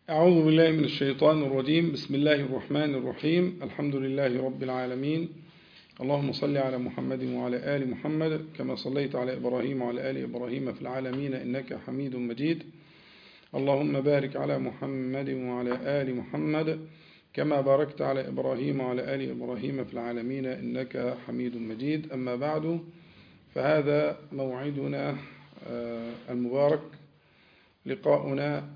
أعوذ بالله من الشيطان الرجيم. بسم الله الرحمن الرحيم. الحمد لله رب العالمين. اللهم صل على محمد وعلى آل محمد كما صليت على إبراهيم وعلى آل إبراهيم في العالمين إنك حميد مجيد. اللهم بارك على محمد وعلى آل محمد كما باركت على إبراهيم وعلى آل إبراهيم في العالمين إنك حميد مجيد. أما بعد، فهذا موعدنا المبارك، لقاؤنا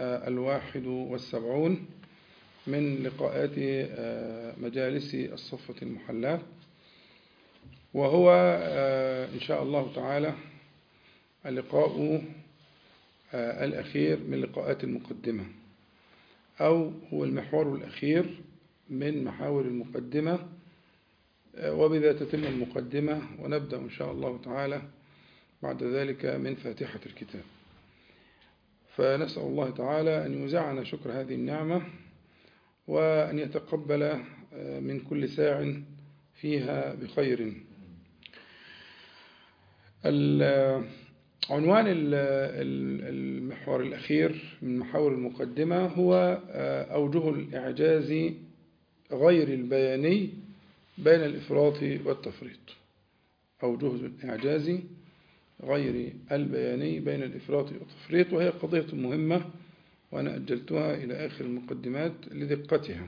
71 من لقاءات مجالس الصفة المحلاة، وهو إن شاء الله تعالى اللقاء الأخير من لقاءات المقدمة، أو هو المحور الأخير من محاور المقدمة، وبذا تتم المقدمة ونبدأ إن شاء الله تعالى بعد ذلك من فاتحة الكتاب. فنسأل الله تعالى أن يوزعنا شكر هذه النعمة، وأن يتقبل من كل ساع فيها بخير. عنوان المحور الأخير من محاور المقدمة هو أوجه الإعجاز غير البياني بين الإفراط والتفريط. أوجه الإعجاز غير البياني بين الإفراط والتفريط، وهي قضية مهمة، وأنا أجلتها إلى آخر المقدمات لدقتها،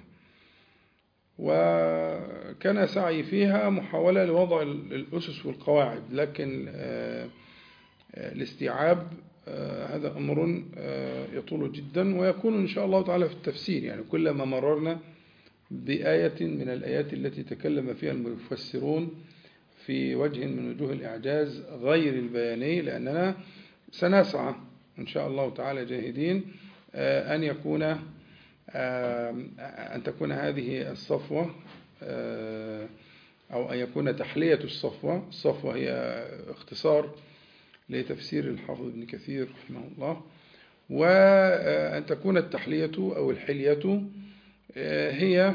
وكان سعي فيها محاولة لوضع الأسس والقواعد، لكن الاستيعاب هذا أمر يطول جدا، ويكون إن شاء الله تعالى في التفسير. يعني كلما مررنا بآية من الآيات التي تكلم فيها المفسرون في وجه من وجوه الإعجاز غير البياني، لأننا سنسعى إن شاء الله تعالى جاهدين أن تكون هذه الصفوة، أو أن يكون تحلية الصفوة. الصفوة هي اختصار لتفسير الحافظ ابن كثير رحمه الله، وأن تكون التحلية أو الحلية هي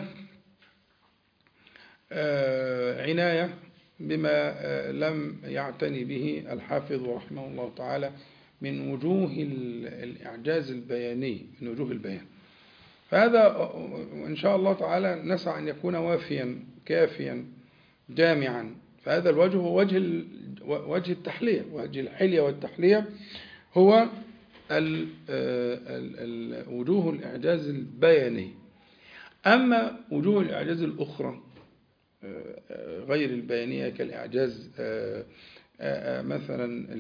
عناية بما لم يعتني به الحافظ رحمه الله تعالى من وجوه الإعجاز البياني، من وجوه البيان. فهذا إن شاء الله تعالى نسعى أن يكون وافيا كافيا جامعا. فهذا الوجه هو وجه التحلية، وجه الحلية والتحلية هو وجوه الإعجاز البياني. أما وجوه الإعجاز الأخرى غير البيانية كالإعجاز مثلا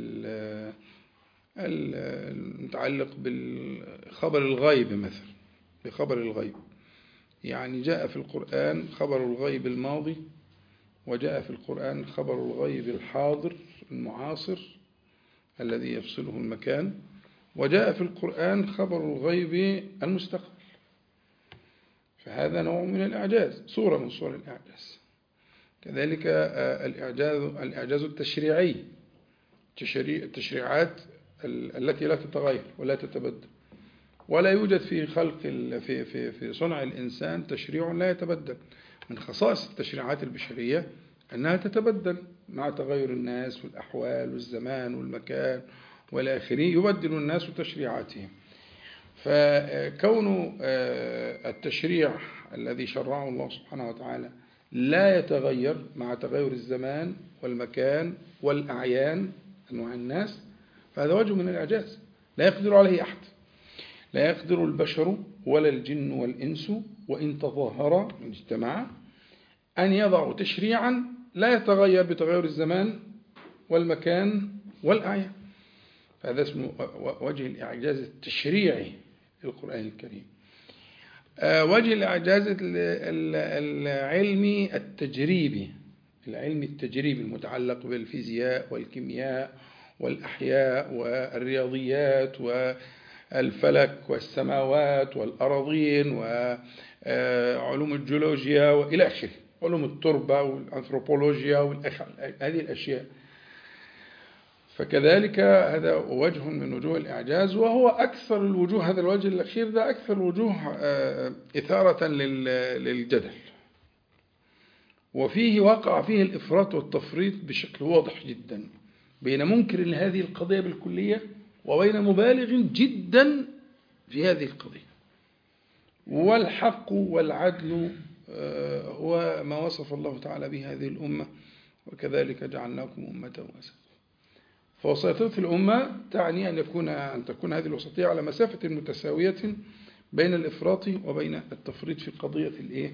المتعلق بالخبر الغيب، مثلا بخبر الغيب، يعني جاء في القرآن خبر الغيب الماضي، وجاء في القرآن خبر الغيب الحاضر المعاصر الذي يفصله المكان، وجاء في القرآن خبر الغيب المستقبل. فهذا نوع من الإعجاز، صورة من صور الإعجاز. كذلك الإعجاز التشريعي، التشريعات التي لا تتغير ولا تتبدل، ولا يوجد في خلق في صنع الإنسان تشريع لا يتبدل. من خصائص التشريعات البشرية أنها تتبدل مع تغير الناس والأحوال والزمان والمكان والآخرين، يبدل الناس تشريعاتهم. فكون التشريع الذي شرعه الله سبحانه وتعالى لا يتغير مع تغير الزمان والمكان والأعيان أنواع الناس، فهذا وجه من الإعجاز لا يقدر عليه أحد. لا يقدر البشر ولا الجن والإنس وإن تظاهرا من اجتماعا أن يضعوا تشريعا لا يتغير بتغير الزمان والمكان والأعيان. فهذا اسمه وجه الإعجاز التشريعي للقرآن الكريم. وجه الإعجاز العلمي التجريبي، العلم التجريبي المتعلق بالفيزياء والكيمياء والأحياء والرياضيات والفلك والسماوات والأراضين وعلوم الجيولوجيا وإلى آخره، علوم التربة والأنثروبولوجيا هذه الأشياء. فكذلك هذا وجه من وجوه الإعجاز، وهو أكثر الوجوه. هذا الوجه الأخير ده أكثر الوجوه إثارة للجدل، وفيه وقع فيه الإفراط والتفريط بشكل واضح جدا بين منكر لهذه القضية بالكلية وبين مبالغ جدا في هذه القضية. والحق والعدل هو ما وصف الله تعالى به هذه الأمة، وكذلك جعلناكم أمة وسطا. فوسطية الأمة تعني أن تكون هذه الوسطية على مسافة متساوية بين الإفراط وبين التفريط في قضية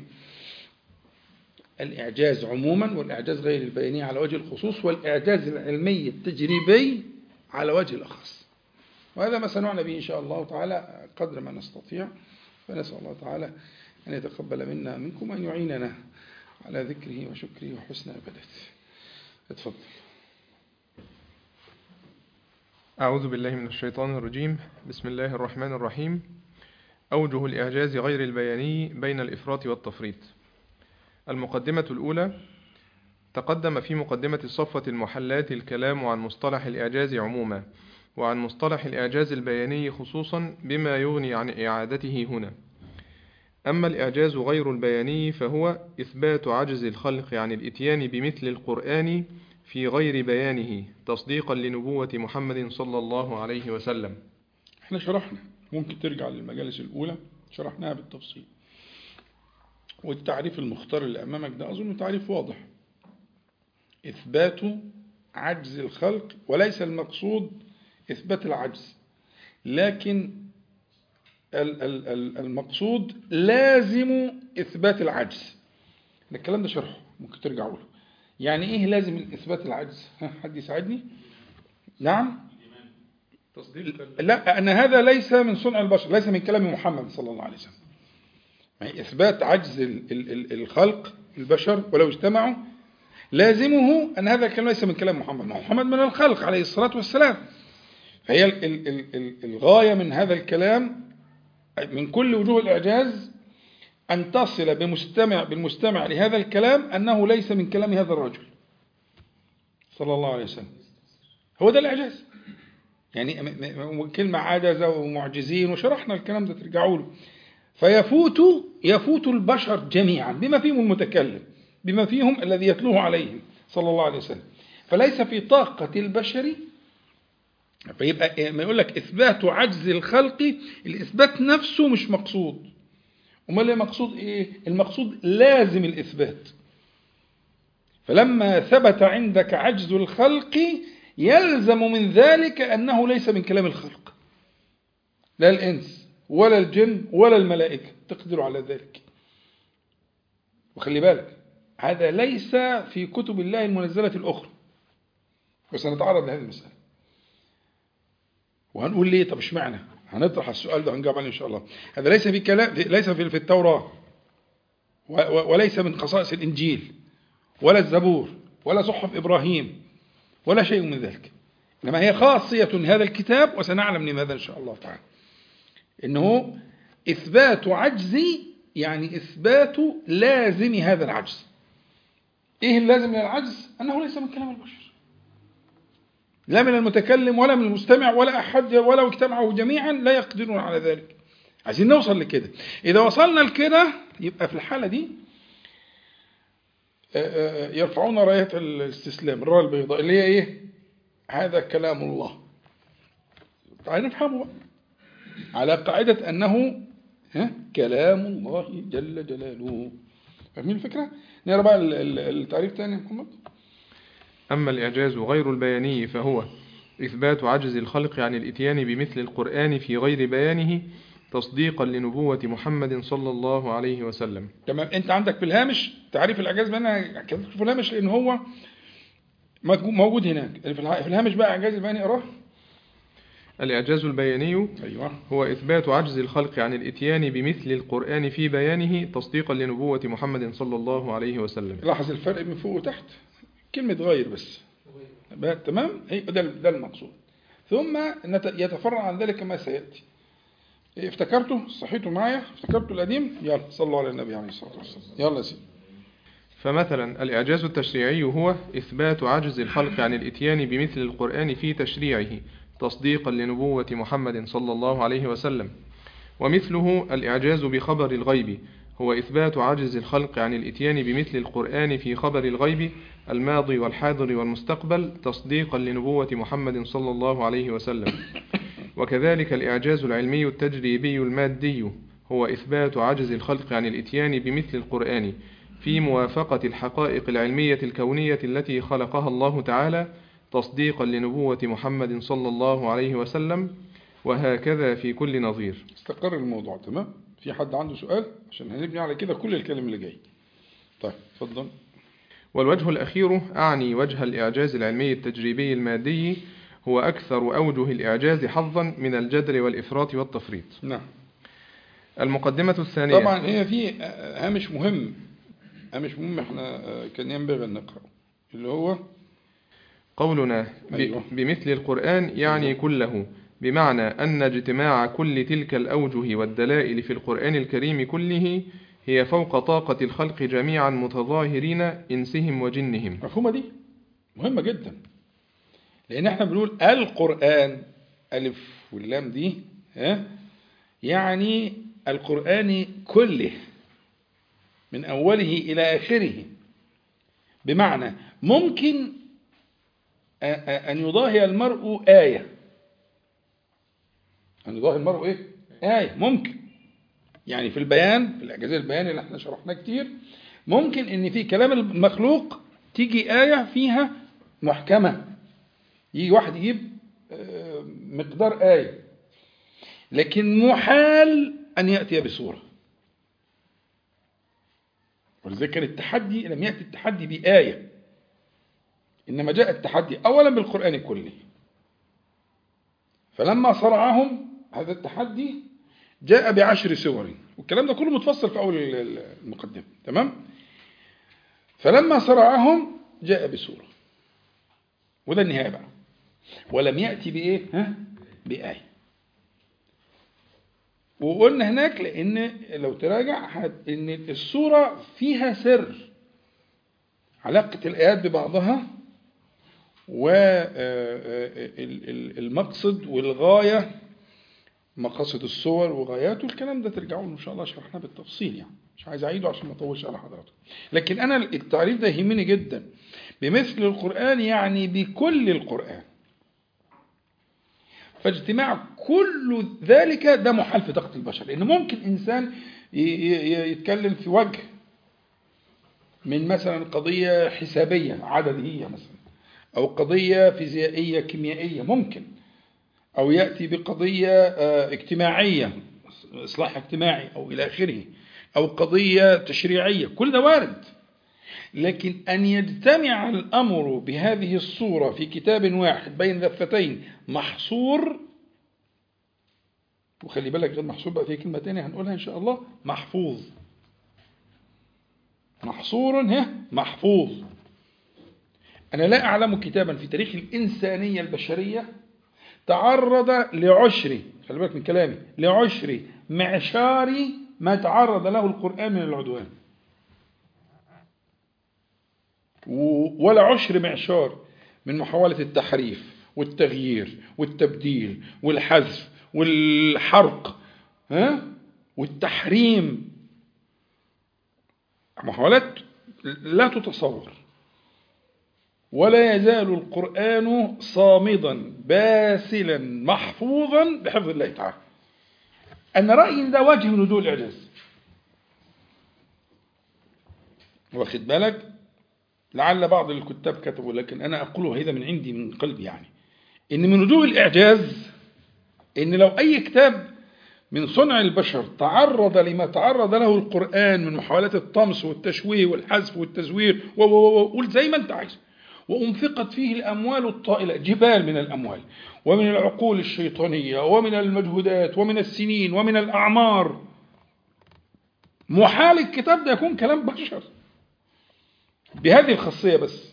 الإعجاز عموما، والإعجاز غير البياني على وجه الخصوص، والإعجاز العلمي التجريبي على وجه الأخص. وهذا ما سنعنى به إن شاء الله تعالى قدر ما نستطيع. فنسأل الله تعالى أن يتقبل منا منكم، أن يعيننا على ذكره وشكره وحسن عبادته. اتفضل. أعوذ بالله من الشيطان الرجيم. بسم الله الرحمن الرحيم. أوجه الإعجاز غير البياني بين الإفراط والتفريط. المقدمة الأولى: تقدم في مقدمة الصفة المحلات الكلام عن مصطلح الإعجاز عموما، وعن مصطلح الإعجاز البياني خصوصا، بما يغني عن إعادته هنا. أما الإعجاز غير البياني فهو إثبات عجز الخلق عن الإتيان بمثل القرآن في غير بيانه، تصديقا لنبوة محمد صلى الله عليه وسلم. احنا شرحنا، ممكن ترجع للمجالس الأولى شرحناها بالتفصيل، والتعريف المختار اللي أمامك ده أظن تعريف واضح. إثبات عجز الخلق، وليس المقصود إثبات العجز، لكن المقصود لازم إثبات العجز. الكلام ده شرحه، ممكن ترجعوا له. يعني إيه لازم إثبات العجز؟ حد يساعدني؟ نعم؟ لا، أن هذا ليس من صنع البشر، ليس من كلام محمد صلى الله عليه وسلم. يعني إثبات عجز الخلق البشر ولو اجتمعوا لازمه أن هذا الكلام ليس من كلام محمد. محمد من الخلق عليه الصلاة والسلام. فهي الغاية من هذا الكلام من كل وجوه الإعجاز أن تصل بالمستمع لهذا الكلام أنه ليس من كلام هذا الرجل صلى الله عليه وسلم. هو ده الإعجاز. يعني كلمة عجز ومعجزين، وشرحنا الكلام ده ترجعوا له. فيفوت البشر جميعا بما فيهم المتكلم، بما فيهم الذي يتلوه عليهم صلى الله عليه وسلم. فليس في طاقة البشر. فيبقى ما يقول لك إثبات عجز الخلق، الإثبات نفسه مش مقصود. أمال المقصود إيه؟ المقصود لازم الإثبات. فلما ثبت عندك عجز الخلق يلزم من ذلك أنه ليس من كلام الخلق، لا الإنس ولا الجن ولا الملائكة تقدروا على ذلك. وخلي بالك هذا ليس في كتب الله المنزلة الأخرى، وسنتعرض لهذه المسألة وهنقول ليه. طب اشمعنى؟ هنطرح السؤال ده هنجاوب عليه إن شاء الله. هذا ليس في كلام، ليس في التوراة، وليس من خصائص الإنجيل ولا الزبور ولا صحف إبراهيم ولا شيء من ذلك، إنما هي خاصية هذا الكتاب، وسنعلم لماذا إن شاء الله تعالى. إنه إثبات عجزي يعني إثبات لازم هذا العجز. إيه اللازم للعجز؟ أنه ليس من كلام البشر، لا من المتكلم ولا من المستمع ولا أحد، ولو اجتمعوا جميعا لا يقدرون على ذلك. عايزين نوصل لكده. إذا وصلنا لكده يبقى في الحالة دي يرفعون راية الاستسلام، الراية البيضاء اللي هي إيه؟ هذا كلام الله. تعالوا نفهمه بقى على قاعدة أنه كلام الله جل جلاله. فاهمين الفكرة؟ نقرأ بقى التعريف تاني يا محمد. أما الإعجاز غير البياني فهو إثبات عجز الخلق عن الإتيان بمثل القرآن في غير بيانه، تصديقا لنبوة محمد صلى الله عليه وسلم. تمام. أنت عندك في الهامش تعريف الإعجاز، أنا كتبت في الهامش لأن هو موجود هناك في الهامش. بقى إعجاز البياني أراه. الإعجاز البياني هو إثبات عجز الخلق عن الإتيان بمثل القرآن في بيانه، تصديقا لنبوة محمد صلى الله عليه وسلم. لاحظ الفرق من فوق وتحت، كلمة غير بس. تمام. ده المقصود. ثم يتفرع عن ذلك ما سيأتي. افتكرته؟ صحيته معايا؟ افتكرته القديم؟ يلا صلوا على النبي عليه الصلاة والسلام. يلا سيدي. فمثلا الإعجاز التشريعي هو إثبات عجز الخلق عن الإتيان بمثل القرآن في تشريعه، تصديقا لنبوة محمد صلى الله عليه وسلم. ومثله الإعجاز بخبر الغيب هو إثبات عجز الخلق عن الإتيان بمثل القرآن في خبر الغيب الماضي والحاضر والمستقبل، تصديقا لنبوة محمد صلى الله عليه وسلم. وكذلك الإعجاز العلمي التجريبي المادي هو إثبات عجز الخلق عن الإتيان بمثل القرآن في موافقة الحقائق العلمية الكونية التي خلقها الله تعالى تصديقا لنبوة محمد صلى الله عليه وسلم، وهكذا في كل نظير. استقر الموضوع تمام؟ في حد عنده سؤال؟ عشان هنبني على كده كل الكلام اللي جاي. طيب اتفضل. والوجه الأخير أعني وجه الإعجاز العلمي التجريبي المادي، هو أكثر أوجه الإعجاز حظا من الجدر والإفراط والتفريط. نعم. المقدمة الثانية. طبعا هي في هامش مهم احنا كان ينبغي أن نقرأ، اللي هو قولنا أيوة. بمثل القرآن يعني أيوة. كله، بمعنى أن اجتماع كل تلك الأوجه والدلائل في القرآن الكريم كله هي فوق طاقة الخلق جميعا متظاهرين إنسهم وجنهم. مفهومة دي مهمة جدا، لأن احنا بنقول القرآن ألف واللام دي يعني القرآن كله من أوله إلى آخره، بمعنى ممكن أن يضاهي المرء آية، أن يضاهي المرء إيه؟ آية ممكن، يعني في البيان، في الإعجاز البياني اللي احنا شرحناه كتير، ممكن أن في كلام المخلوق تيجي آية فيها محكمة، يجي واحد يجيب مقدار آية، لكن محال أن يأتي بصورة. ولذلك كان التحدي، لم يأتي التحدي بآية، إنما جاء التحدي أولا بالقرآن كله. فلما صرعهم هذا التحدي جاء ب10 سور، والكلام ده كله متفصل في أول المقدمة، تمام؟ فلما صرعهم جاء بسورة، وده النهاية بقى، ولم يأتي بإيه؟ بآية. وقلنا هناك لأن لو تراجع إن السورة فيها سر، علاقة الآيات ببعضها والمقصد والغاية، مقاصد الصور وغاياته، الكلام ده ترجعوا له إن شاء الله شرحناه بالتفصيل، يعني مش عايز أعيده عشان ما أطولش على حضراتكم. لكن أنا التعريف ده يهمني جدا، بمثل القرآن يعني بكل القرآن. فاجتماع كل ذلك ده محال في طاقة البشر، لأن ممكن إنسان يتكلم في وجه من مثلا قضية حسابية عددية مثلا، أو قضية فيزيائية كيميائية ممكن، أو يأتي بقضية اجتماعية، إصلاح اجتماعي أو إلى آخره، أو قضية تشريعية، كل ده وارد. لكن أن يجتمع الأمر بهذه الصورة في كتاب واحد بين دفتين محصور، وخلي بالك غير محصور بقى في كلمة تانية هنقولها إن شاء الله، محفوظ. محصور محفوظ. أنا لا أعلم كتابا في تاريخ الإنسانية البشرية تعرض لعشر، خلي بالك من كلامي، لعشر معشار ما تعرض له القرآن من العدوان، ولا عشر معشار من محاولة التحريف والتغيير والتبديل والحذف والحرق والتحريم، محاولات لا تتصور. ولا يزال القرآن صامدا باسلا محفوظا بحفظ الله تعالى. أن رأيي ده وجه من وجوه الإعجاز، واخد بالك؟ لعل بعض الكتاب كتبوا، لكن أنا أقوله هذا من عندي من قلبي، يعني إن من وجوه الإعجاز إن لو أي كتاب من صنع البشر تعرض لما تعرض له القرآن من محاولات الطمس والتشويه والحذف والتزوير وقول زي ما أنت عايز، وأنفقت فيه الأموال الطائلة، جبال من الأموال ومن العقول الشيطانية ومن المجهودات ومن السنين ومن الأعمار، محال الكتاب ده يكون كلام بشر بهذه الخاصية بس.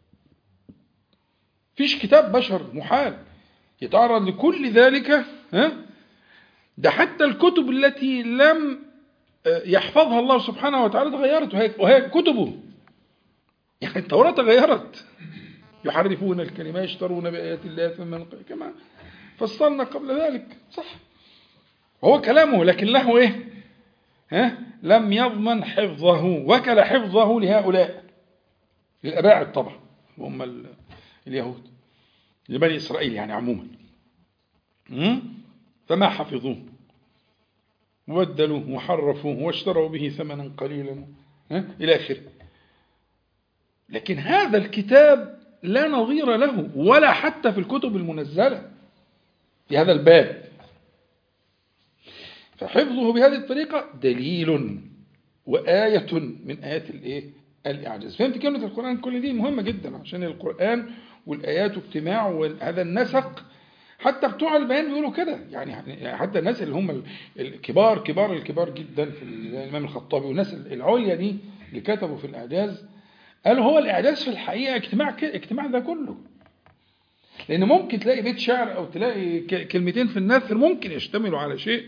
فيش كتاب بشر محال يتعرض لكل ذلك. ده حتى الكتب التي لم يحفظها الله سبحانه وتعالى تغيرت، وهي كتبه، يعني التوراة تغيرت، يحرفون الكلمة يشترون بآيات الله ثم كما فصلنا قبل ذلك، صح، وهو كلامه، لكن له ايه؟ لم يضمن حفظه، وكل حفظه لهؤلاء للأباعد طبعا، هم اليهود، لبني إسرائيل يعني عموما، فما حفظوه. وبدلوه وحرفوه واشتروا به ثمنا قليلا إلى آخره. لكن هذا الكتاب لا نظير له ولا حتى في الكتب المنزلة في هذا الباب. فحفظه بهذه الطريقة دليل وآية من آيات الإعجاز. فهمت كلمة القرآن كل دي مهمة جدا، عشان القرآن والآيات واجتماع وهذا النسق. حتى بتوع البيان بيقولوا كده، يعني حتى الناس اللي هم الكبار جدا في الإمام الخطابي والناس العليا دي اللي كتبوا في الإعجاز، قالوا هو الإعجاز في الحقيقة اجتماع ده كله. لأن ممكن تلاقي بيت شعر أو تلاقي كلمتين في النثر ممكن يشتملوا على شيء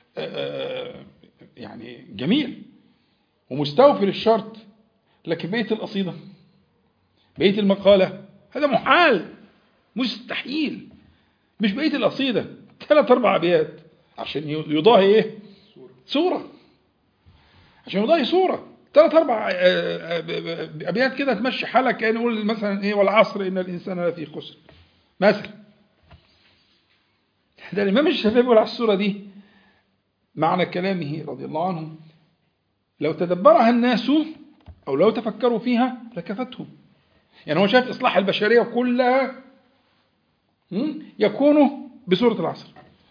يعني جميل ومستوفي للشرط، لكن بقية القصيدة بقية المقالة هذا محال مستحيل. مش بقية القصيدة 3-4 أبيات عشان يضاهي صورة، عشان يضاهي صورة 3-4 أبيات كده تمشي حالك. كأن نقول مثلا والعصر إن الإنسان لفي خسر مثلا. ده الإمام الشافعي بيقول على السورة دي معنى كلامه رضي الله عنه: لو تدبرها الناس أو لو تفكروا فيها لكفتهم. يعني هو شايف إصلاح البشرية كلها يكون بسورة العصر.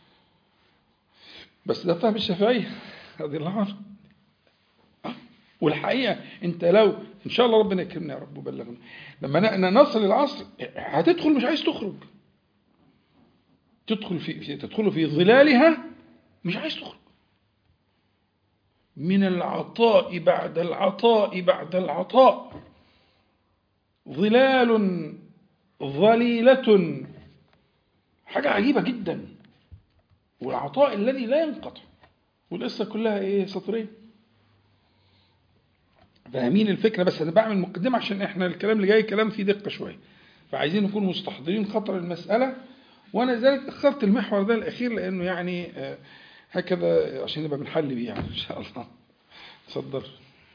بس ده فهم الشافعي رضي الله عنه. والحقيقة انت لو ان شاء الله ربنا يكرمنا يا رب وبلغنا، لما نصل العصر هتدخل مش عايز تخرج، تدخل في ظلالها مش عايز تخرج. من العطاء بعد العطاء بعد العطاء، ظلال ظليلة، حاجة عجيبة جدا، والعطاء الذي لا ينقطع. والقصة كلها سطرين. فاهمين الفكرة؟ بس أنا بعمل مقدمة عشان إحنا الكلام اللي جاي كلام فيه دقة شوية، فعايزين نكون مستحضرين خطر المسألة. وأنا ذلك اخترت المحور ده الأخير لأنه يعني هكذا عشان نبقى بنحل بيه يعني إن شاء الله. تصدر.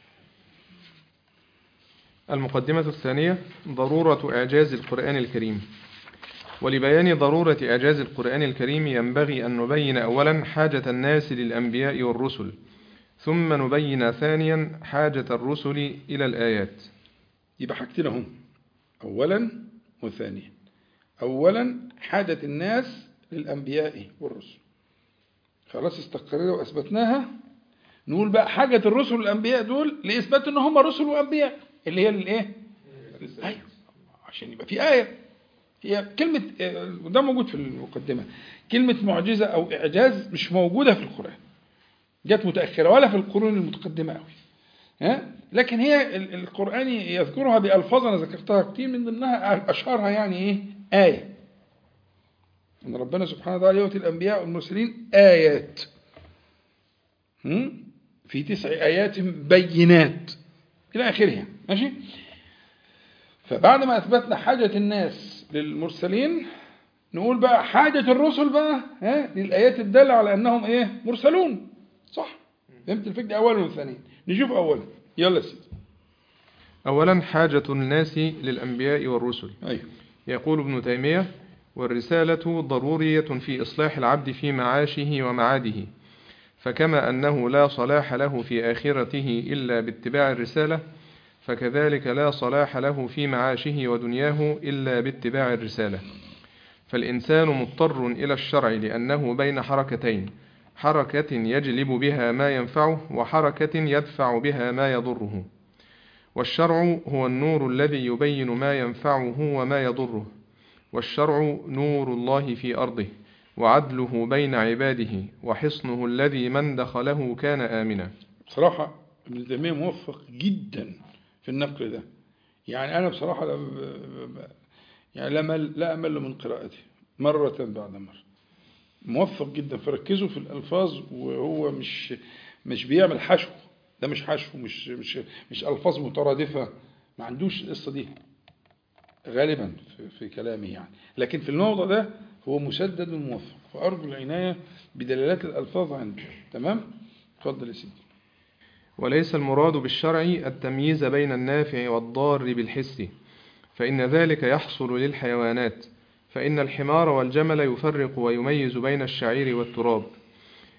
المقدمة الثانية: ضرورة إعجاز القرآن الكريم. ولبيان ضرورة إعجاز القرآن الكريم ينبغي أن نبين أولا حاجة الناس للأنبياء والرسل، ثم نبين ثانيا حاجة الرسل إلى الآيات. يبقى حاجتين هم، أولا وثانيا. أولا حاجة الناس للأنبياء والرسل، خلاص استقرنا وأثبتناها. نقول بقى حاجة الرسل والأنبياء دول لإثبات أن هم رسل وأنبياء، اللي هي أيوه، عشان يبقى في آية. هي كلمة ده موجود في المقدمة، كلمة معجزة أو إعجاز مش موجودة في القرآن، جت متأخرة ولا في القرون المتقدمة قوي. لكن هي القرآن يذكرها بألفاظ أنا ذكرتها كتير، من ضمنها أشهرها يعني آية، أن ربنا سبحانه وتعالى يؤتي الأنبياء والمرسلين آيات في 9 آيات بينات إلى آخرها. ماشي. فبعد ما أثبتنا حاجة الناس للمرسلين، نقول بقى حاجة الرسل بقى للآيات الدالة على أنهم مرسلون. صح؟ فهمت الفكرة؟ أولا وثانيا. نشوف أولا، يلا سيدي. أولا حاجة الناس للأنبياء والرسل. أيوه. يقول ابن تيمية: والرسالة ضرورية في إصلاح العبد في معاشه ومعاده، فكما أنه لا صلاح له في آخرته إلا باتباع الرسالة، فكذلك لا صلاح له في معاشه ودنياه إلا باتباع الرسالة. فالإنسان مضطر إلى الشرع لأنه بين حركتين: حركة يجلب بها ما ينفعه، وحركة يدفع بها ما يضره. والشرع هو النور الذي يبين ما ينفعه وما يضره، والشرع نور الله في أرضه، وعدله بين عباده، وحصنه الذي من دخله كان آمنا. بصراحة ابن تيمية موفق جدا في النقل ده. يعني أنا بصراحة يعني لا أمل من قراءته مرة بعد مرة. موفق جدا، فركزوا في الألفاظ، وهو مش بيعمل حشو. ده مش حشو، مش ألفاظ مترادفة، ما عندوش القصة دي غالبا في كلامه يعني. لكن في الموضوع ده هو مسدد وموفق، فأرجو العناية بدلالات الألفاظ عنده. تمام؟ اتفضل يا سيدي. وليس المراد بالشرع التمييز بين النافع والضار بالحس، فإن ذلك يحصل للحيوانات، فإن الحمار والجمل يفرق ويميز بين الشعير والتراب،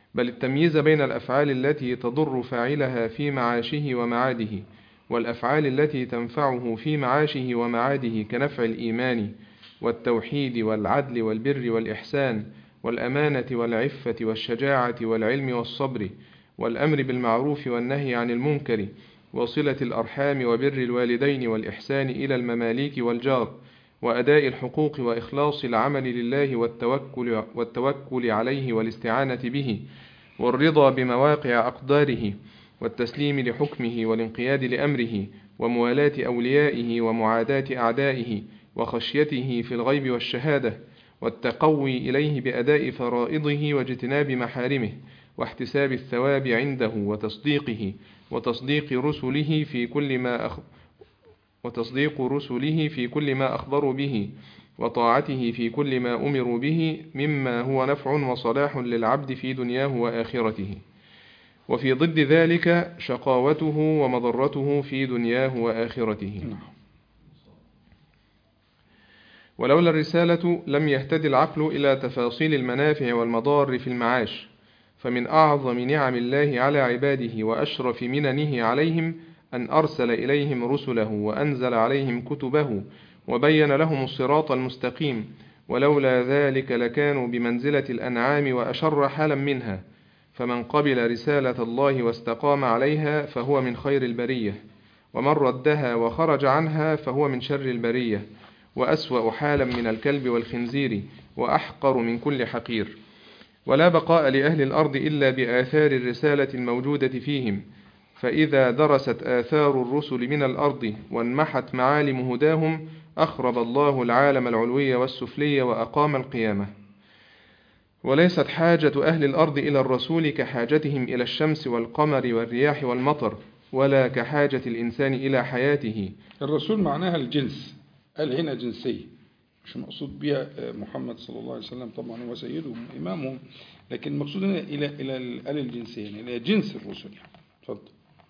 بل التمييز بين الأفعال التي تضر فاعلها في معاشه ومعاده، والأفعال التي تنفعه في معاشه ومعاده كنفع الإيمان والتوحيد والعدل والبر والإحسان والأمانة والعفة والشجاعة والعلم والصبر والأمر بالمعروف والنهي عن المنكر وصلة الأرحام وبر الوالدين والإحسان إلى المماليك والجار وأداء الحقوق وإخلاص العمل لله والتوكل عليه والاستعانة به والرضا بمواقع أقداره والتسليم لحكمه والانقياد لأمره وموالاة أوليائه ومعاداة أعدائه وخشيته في الغيب والشهادة والتقوي إليه بأداء فرائضه واجتناب محارمه واحتساب الثواب عنده وتصديق رسله في كل ما أخبروا به وطاعته في كل ما أمروا به مما هو نفع وصلاح للعبد في دنياه وآخرته، وفي ضد ذلك شقاوته ومضرته في دنياه وآخرته. ولولا الرسالة لم يهتدي العقل إلى تفاصيل المنافع والمضار في المعاش، فمن أعظم نعم الله على عباده وأشرف مننه عليهم أن أرسل إليهم رسله وأنزل عليهم كتبه وبين لهم الصراط المستقيم، ولولا ذلك لكانوا بمنزلة الأنعام وأشر حالا منها، فمن قبل رسالة الله واستقام عليها فهو من خير البرية، ومن ردها وخرج عنها فهو من شر البرية، وأسوأ حالا من الكلب والخنزير، وأحقر من كل حقير. ولا بقاء لأهل الأرض إلا بآثار الرسالة الموجودة فيهم، فإذا درست آثار الرسل من الأرض وانمحت معالم هداهم أخرب الله العالم العلوي والسفلي وأقام القيامة. وليست حاجة أهل الأرض إلى الرسول كحاجتهم إلى الشمس والقمر والرياح والمطر، ولا كحاجة الإنسان إلى حياته. الرسول معناها الجنس، قال هنا جنسية، مش مقصود بها محمد صلى الله عليه وسلم، طبعا هو سيدهم وإمامهم، لكن المقصود هنا إلى الجنسية، يعني إلى جنس الرسل. تفضل.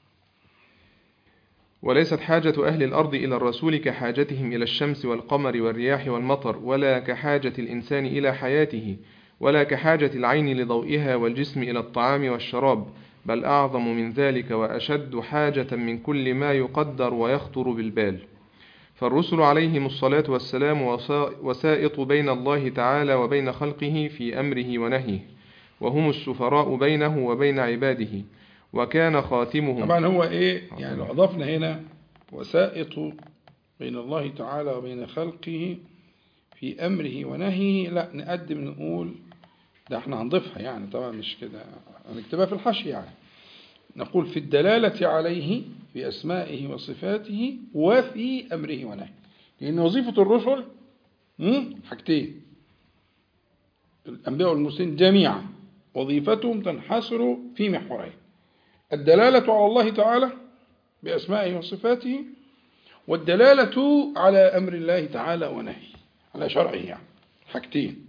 وليست حاجة أهل الأرض إلى الرسول كحاجتهم إلى الشمس والقمر والرياح والمطر، ولا كحاجة الإنسان إلى حياته، ولا كحاجة العين لضوئها والجسم إلى الطعام والشراب، بل أعظم من ذلك وأشد حاجة من كل ما يقدر ويخطر بالبال. فالرسل عليهم الصلاة والسلام وسائط بين الله تعالى وبين خلقه في أمره ونهيه، وهم السفراء بينه وبين عباده، وكان خاتمهم. طبعا هو يعني لو أضفنا هنا وسائط بين الله تعالى وبين خلقه في أمره ونهيه، لا نقدم نقول ده احنا هنضيفها، يعني طبعا مش كده، هنكتبها في الحاشية، يعني نقول في الدلالة عليه بأسمائه وصفاته وفي أمره ونهيه، لأن وظيفة الرسل حاجتين، الأنبياء والمرسلين جميعا وظيفتهم تنحصر في محورين: الدلالة على الله تعالى بأسمائه وصفاته، والدلالة على أمر الله تعالى ونهيه، على شرعه، يعني حاجتين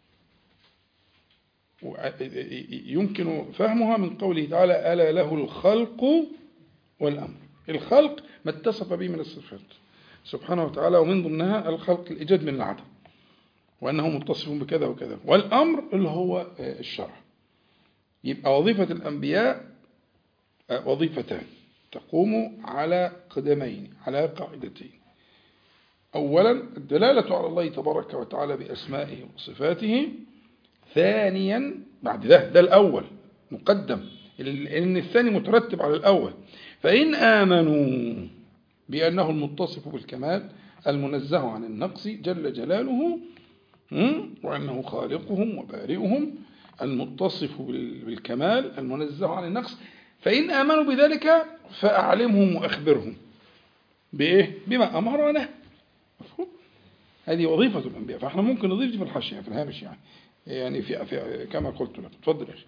يمكن فهمها من قوله تعالى: ألا له الخلق والأمر. الخلق ما اتصف به من الصفات سبحانه وتعالى، ومن ضمنها الخلق الإيجاد من العدم، وأنه متصف بكذا وكذا، والأمر اللي هو الشرع. يبقى وظيفة الأنبياء وظيفتان تقوم على قدمين، على قاعدتين: أولا الدلالة على الله تبارك وتعالى بأسمائه وصفاته، ثانيا بعد ده الأول مقدم، لأن الثاني مترتب على الأول. فإن آمنوا بأنه المتصف بالكمال المنزه عن النقص جل جلاله، وأنه خالقهم وبارئهم المتصف بالكمال المنزه عن النقص، فإن آمنوا بذلك فأعلمهم وأخبرهم بإيه؟ بما أمر ونهى. مفهوم؟ هذه وظيفة الأنبياء، فإحنا ممكن نضيف دي في الحاشية في الهامش، يعني في كما قلت لك. تفضل يا شيخ.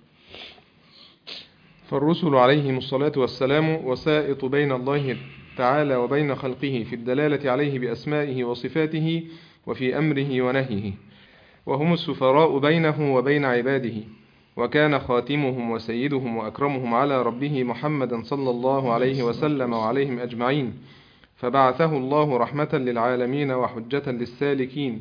فالرسل عليهم الصلاة والسلام وسائط بين الله تعالى وبين خلقه في الدلالة عليه بأسمائه وصفاته وفي أمره ونهيه، وهم السفراء بينه وبين عباده، وكان خاتمهم وسيدهم وأكرمهم على ربه محمدا صلى الله عليه وسلم وعليهم أجمعين، فبعثه الله رحمة للعالمين وحجة للسالكين،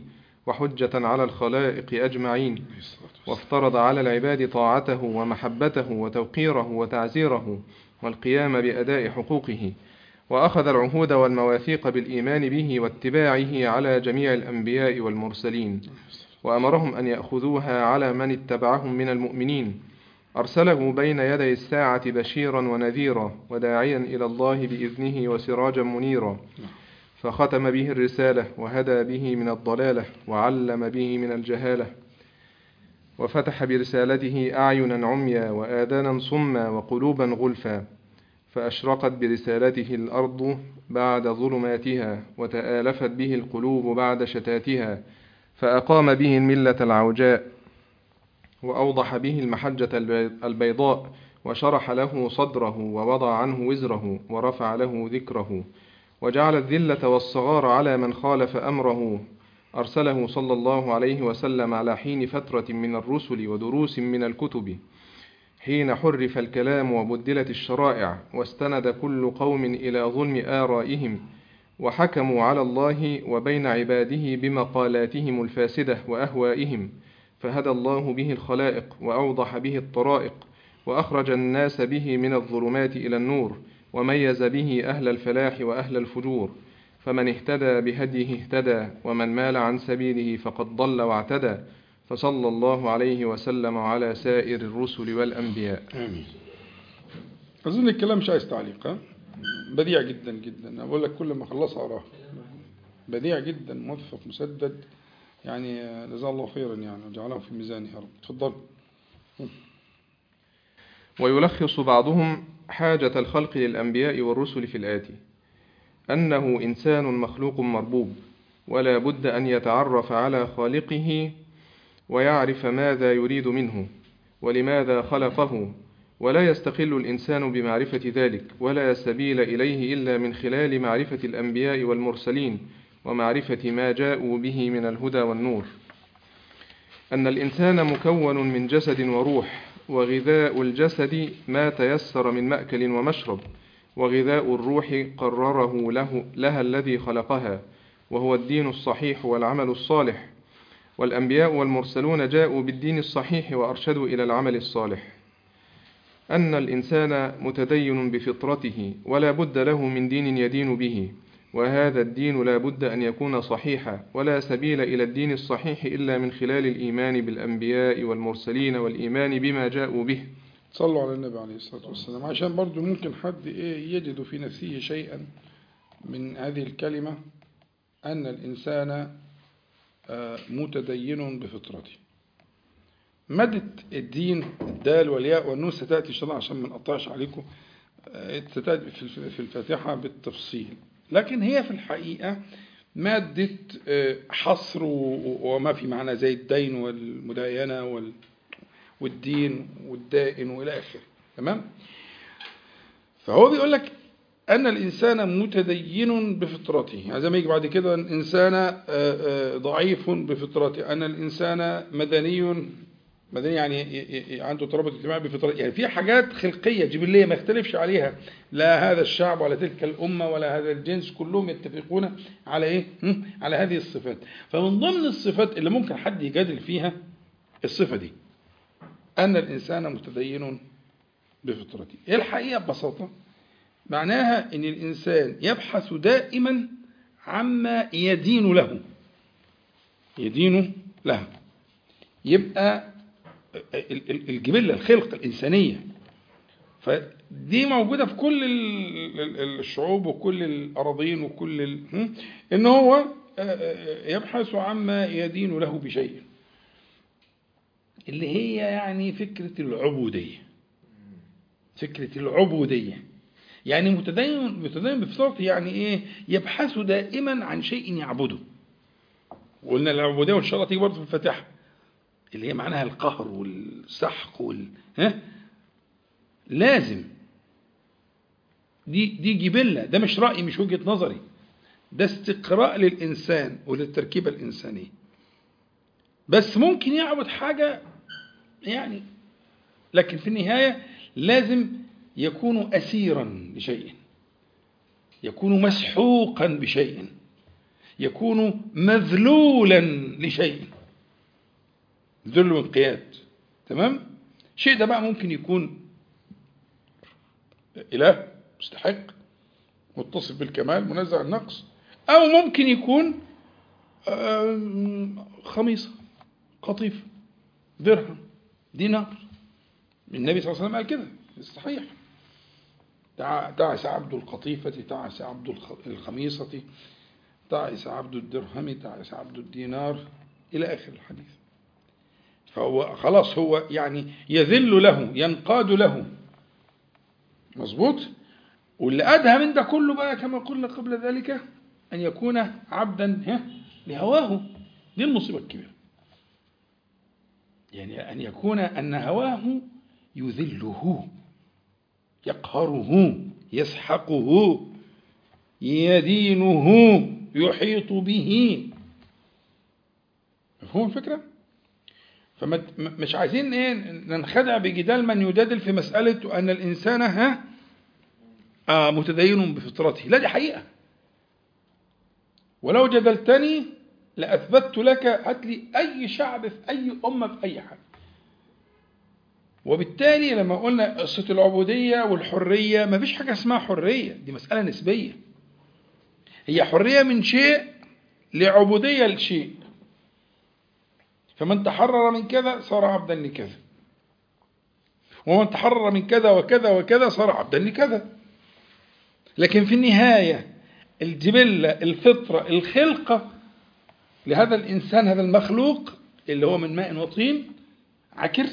وحجة على الخلائق أجمعين، وافترض على العباد طاعته ومحبته وتوقيره وتعزيره والقيام بأداء حقوقه، وأخذ العهود والمواثيق بالإيمان به واتباعه على جميع الأنبياء والمرسلين، وأمرهم أن يأخذوها على من اتبعهم من المؤمنين. أرسله بين يدي الساعة بشيرا ونذيرا وداعيا إلى الله بإذنه وسراجا منيرا، فختم به الرسالة وهدى به من الضلالة وعلم به من الجهالة، وفتح برسالته أعينا عميا وآذانا صما وقلوبا غلفا، فأشرقت برسالته الأرض بعد ظلماتها، وتآلفت به القلوب بعد شتاتها، فأقام به الملة العوجاء، وأوضح به المحجة البيضاء، وشرح له صدره ووضع عنه وزره ورفع له ذكره، وجعل الذلة والصغار على من خالف أمره. أرسله صلى الله عليه وسلم على حين فترة من الرسل ودروس من الكتب، حين حرف الكلام وبدلت الشرائع، واستند كل قوم إلى ظلم آرائهم، وحكموا على الله وبين عباده بمقالاتهم الفاسدة وأهوائهم، فهدى الله به الخلائق وأوضح به الطرائق، وأخرج الناس به من الظلمات إلى النور، وميز به أهل الفلاح وأهل الفجور، فمن اهتدى بهديه اهتدى، ومن مال عن سبيله فقد ضل واعتدى، فصلى الله عليه وسلم على سائر الرسل والأنبياء. آمين. أظن الكلام مش عايز تعليق، ها؟ بديع جدا جدا. أنا بقول لك كل ما خلص أقراه. بديع جدا، موفق، مسدد، يعني جزاه الله خيرا، يعني وجعله في ميزانه يا رب. تفضل. ويلخص بعضهم حاجة الخلق للأنبياء والرسل في الآتي: أنه إنسان مخلوق مربوب، ولا بد أن يتعرف على خالقه ويعرف ماذا يريد منه ولماذا خلقه، ولا يستقل الإنسان بمعرفة ذلك، ولا سبيل إليه إلا من خلال معرفة الأنبياء والمرسلين ومعرفة ما جاءوا به من الهدى والنور. أن الإنسان مكون من جسد وروح، وغذاء الجسد ما تيسر من مأكل ومشرب، وغذاء الروح قرره لها الذي خلقها، وهو الدين الصحيح والعمل الصالح. والأنبياء والمرسلون جاءوا بالدين الصحيح وأرشدوا إلى العمل الصالح. أن الإنسان متدين بفطرته، ولا بد له من دين يدين به، وهذا الدين لا بد أن يكون صحيحا، ولا سبيل إلى الدين الصحيح إلا من خلال الإيمان بالأنبياء والمرسلين والإيمان بما جاءوا به. صلوا على النبي عليه الصلاة والسلام، عشان برضو ممكن حد يجد في نفسه شيئا من هذه الكلمة، أن الإنسان متدين بفطرته. مادة الدين، الدال والياء والنون ستأتي إن شاء الله عشان ما نقطعش عليكم، ستأتي في الفاتحة بالتفصيل، لكن هي في الحقيقة مادة حصر وما في معنى زي الدين والمداينة والدين والدائن وإلى آخره. تمام؟ فهو بيقول لك أن الإنسان متدين بفطرته، يعني زي ما يجي بعد كده الإنسان ضعيف بفطرته، أن الإنسان مدني يعني عنده ترابط اجتماعي بفطرته، يعني في حاجات خلقية جبلية ما يختلفش عليها لا هذا الشعب ولا تلك الأمة ولا هذا الجنس، كلهم يتفقون على إيه؟ على هذه الصفات. فمن ضمن الصفات اللي ممكن حد يجادل فيها الصفة دي، أن الإنسان متدين بفطرته. إيه الحقيقة ببساطة؟ معناها أن الإنسان يبحث دائما عما يدين له، يدين له. يبقى الجبلة، الخلق الإنسانية، فدي موجودة في كل الشعوب وكل الأراضين وكل إن هو يبحث عما يدين له بشيء، اللي هي يعني فكرة العبودية. فكرة العبودية يعني متدين بفطرته، يعني إيه؟ يبحث دائما عن شيء يعبده. وقلنا العبودية وإن شاء الله تيجي برضه في الفاتحة، اللي هي معناها القهر والسحق لازم. دي جبلة، ده مش رأي، مش وجهة نظري، ده استقراء للإنسان وللتركيبة الإنسانية. بس ممكن يعبد حاجة يعني، لكن في النهاية لازم يكون أسيرا لشيء، يكون مسحوقا بشيء، يكون مذلولا لشيء، ذل وانقياد. تمام؟ شيء ده بقى ممكن يكون إله مستحق متصف بالكمال منزه عن النقص، أو ممكن يكون خميصة، قطيفة، درهم، دينار. النبي صلى الله عليه وسلم قال كده في الصحيح: تعس عبد القطيفة، تعس عبد الخميصة، تعس عبد الدرهم، تعس عبد الدينار، إلى آخر الحديث. فهو خلاص هو يعني يذل له، ينقاد له. مظبوط. واللي أدهى من ده كله بقى كما قلنا قبل ذلك أن يكون عبدا لهواه. دي المصيبة الكبيرة، يعني أن يكون أن هواه يذله، يقهره، يسحقه، يدينه، يحيط به. مفهوم الفكرة؟ فمش عايزين ننخدع بجدال من يجادل في مسألة أن الإنسان متدين بفطرته. لا، دي حقيقة. ولو جدلتني لأثبت لك، هات لي أي شعب في أي أمة في أي حاجة. وبالتالي لما قلنا قصة العبودية والحرية، ما فيش حاجة اسمها حرية، دي مسألة نسبية. هي حرية من شيء لعبودية لشيء. فمن تحرر من كذا صار عبدا لكذا، ومن تحرر من كذا وكذا وكذا صار عبدا لكذا. لكن في النهاية الجبلة، الفطرة، الخلقة لهذا الإنسان، هذا المخلوق اللي هو من ماء وطين عكر،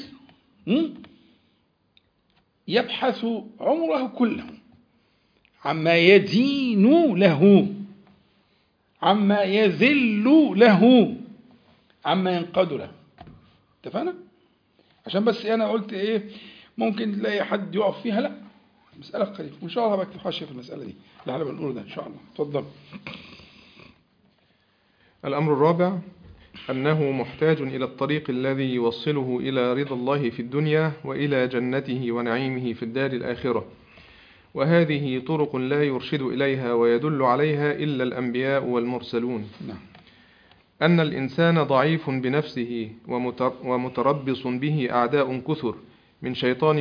يبحث عمره كله عما يدين له، عما يذل له، عما ينقاد له. اتفقنا؟ عشان بس أنا قلت ممكن تلاقي حد يقف فيها. لا، مسألة قريبة، وإن شاء الله بكتب حاشية في المسألة دي اللي احنا بنقوله ده إن شاء الله. اتفضل. الأمر الرابع أنه محتاج إلى الطريق الذي يوصله إلى رضا الله في الدنيا وإلى جنته ونعيمه في الدار الآخرة، وهذه طرق لا يرشد إليها ويدل عليها إلا الأنبياء والمرسلون. أن الإنسان ضعيف بنفسه ومتربص به أعداء كثر من شيطان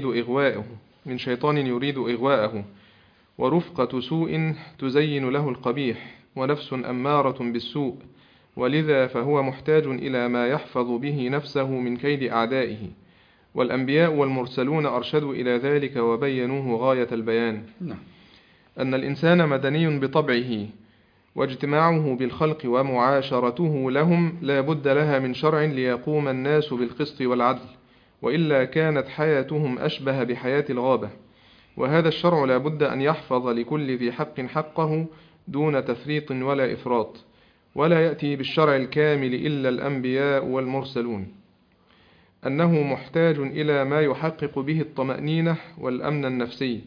يريد إغواءه، ورفقة سوء تزين له القبيح، ونفس أمارة بالسوء، ولذا فهو محتاج إلى ما يحفظ به نفسه من كيد أعدائه. والأنبياء والمرسلون أرشدوا إلى ذلك وبينوه غاية البيان. أن الإنسان مدني بطبعه، واجتماعه بالخلق ومعاشرته لهم لا بد لها من شرع ليقوم الناس بالقسط والعدل، وإلا كانت حياتهم أشبه بحياة الغابة. وهذا الشرع لا بد أن يحفظ لكل ذي حق حقه دون تفريط ولا إفراط، ولا يأتي بالشرع الكامل إلا الأنبياء والمرسلون. أنه محتاج إلى ما يحقق به الطمأنينة والأمن النفسي،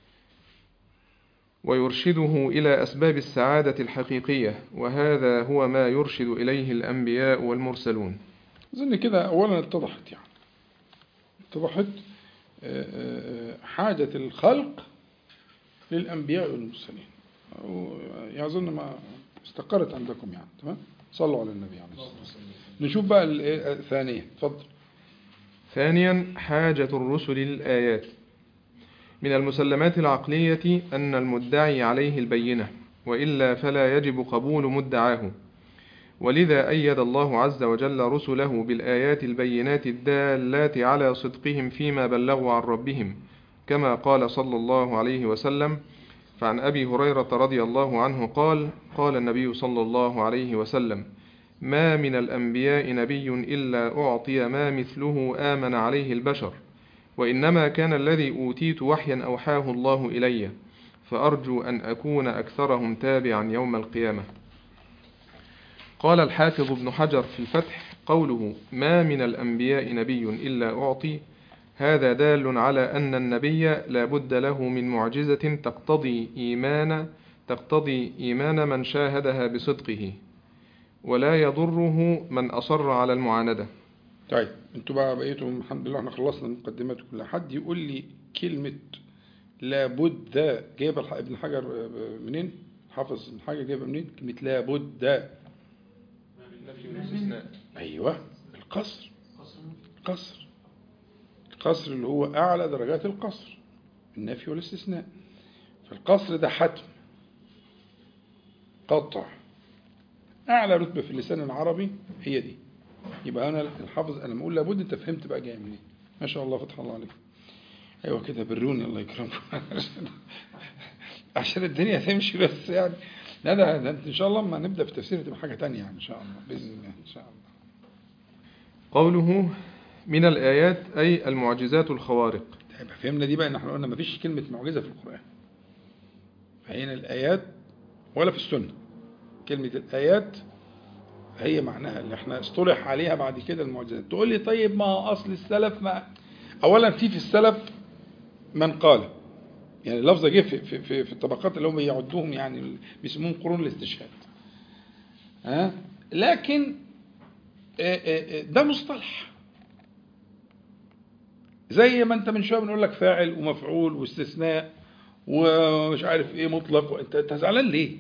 ويرشده إلى أسباب السعادة الحقيقية، وهذا هو ما يرشد إليه الأنبياء والمرسلون. أظن كده أولا اتضحت حاجة الخلق للأنبياء والمرسلين، أظن ما استقرت عندكم تمام. صلوا على النبي عليه الصلاة والسلام. نشوف بقى الثانية. تفضل. ثانيا، حاجة الرسل للآيات. من المسلمات العقلية أن المدعي عليه البينة، وإلا فلا يجب قبول مدعاه. ولذا أيد الله عز وجل رسله بالآيات البينات الدالات على صدقهم فيما بلغوا عن ربهم، كما قال صلى الله عليه وسلم: فعن أبي هريرة رضي الله عنه قال: قال النبي صلى الله عليه وسلم: ما من الأنبياء نبي إلا أعطي ما مثله آمن عليه البشر، وإنما كان الذي أوتيت وحيا أوحاه الله إلي، فأرجو أن أكون أكثرهم تابعا يوم القيامة. قال الحافظ ابن حجر في الفتح: قوله ما من الأنبياء نبي إلا أعطي، هذا دال على أن النبي لا بد له من معجزة تقتضي إيمان من شاهدها بصدقه، ولا يضره من أصر على المعاندة. طيب انتوا بقى بقيتم الحمد لله احنا خلصنا المقدمات كلها. حد يقول لي كلمة لا بد جايب ابن حجر منين؟ حافظ ابن حاجة جايبها منين؟ كلمة لابد. نفي والاستثناء. أيوة، القصر اللي هو أعلى درجات القصر، النفي والاستثناء. فالقصر ده حتم قطع، أعلى رتبة في اللسان العربي هي دي. يبقى أنا الحافظ أنا بقول لابد، أنت فهمت بقى جاي منين. ما شاء الله، فتح الله عليك. أيوة كده، بروني الله يكرمكم عشان الدنيا تمشي بس يعني. لا ده أنت إن شاء الله ما نبدأ في تفسير تبقى حاجة تانية يعني، إن شاء الله بإذن الله إن شاء الله. قوله من الآيات أي المعجزات الخوارق. يبقى فهمنا دي بقى، إن إحنا قلنا ما فيش كلمة معجزة في القرآن، فهنا الآيات ولا في السنة. كلمة الآيات هي معناها اللي احنا اصطلح عليها بعد كده المعجزات. تقول لي طيب ما أصل السلف، ما أولا في السلف من قال، يعني اللفظ جه في الطبقات اللي هم يعدوهم يعني بيسموهم قرون الاستشهاد. لكن ده مصطلح، زي ما انت من شويه بنقول لك فاعل ومفعول واستثناء ومش عارف ايه مطلق، وانت زعلان ليه؟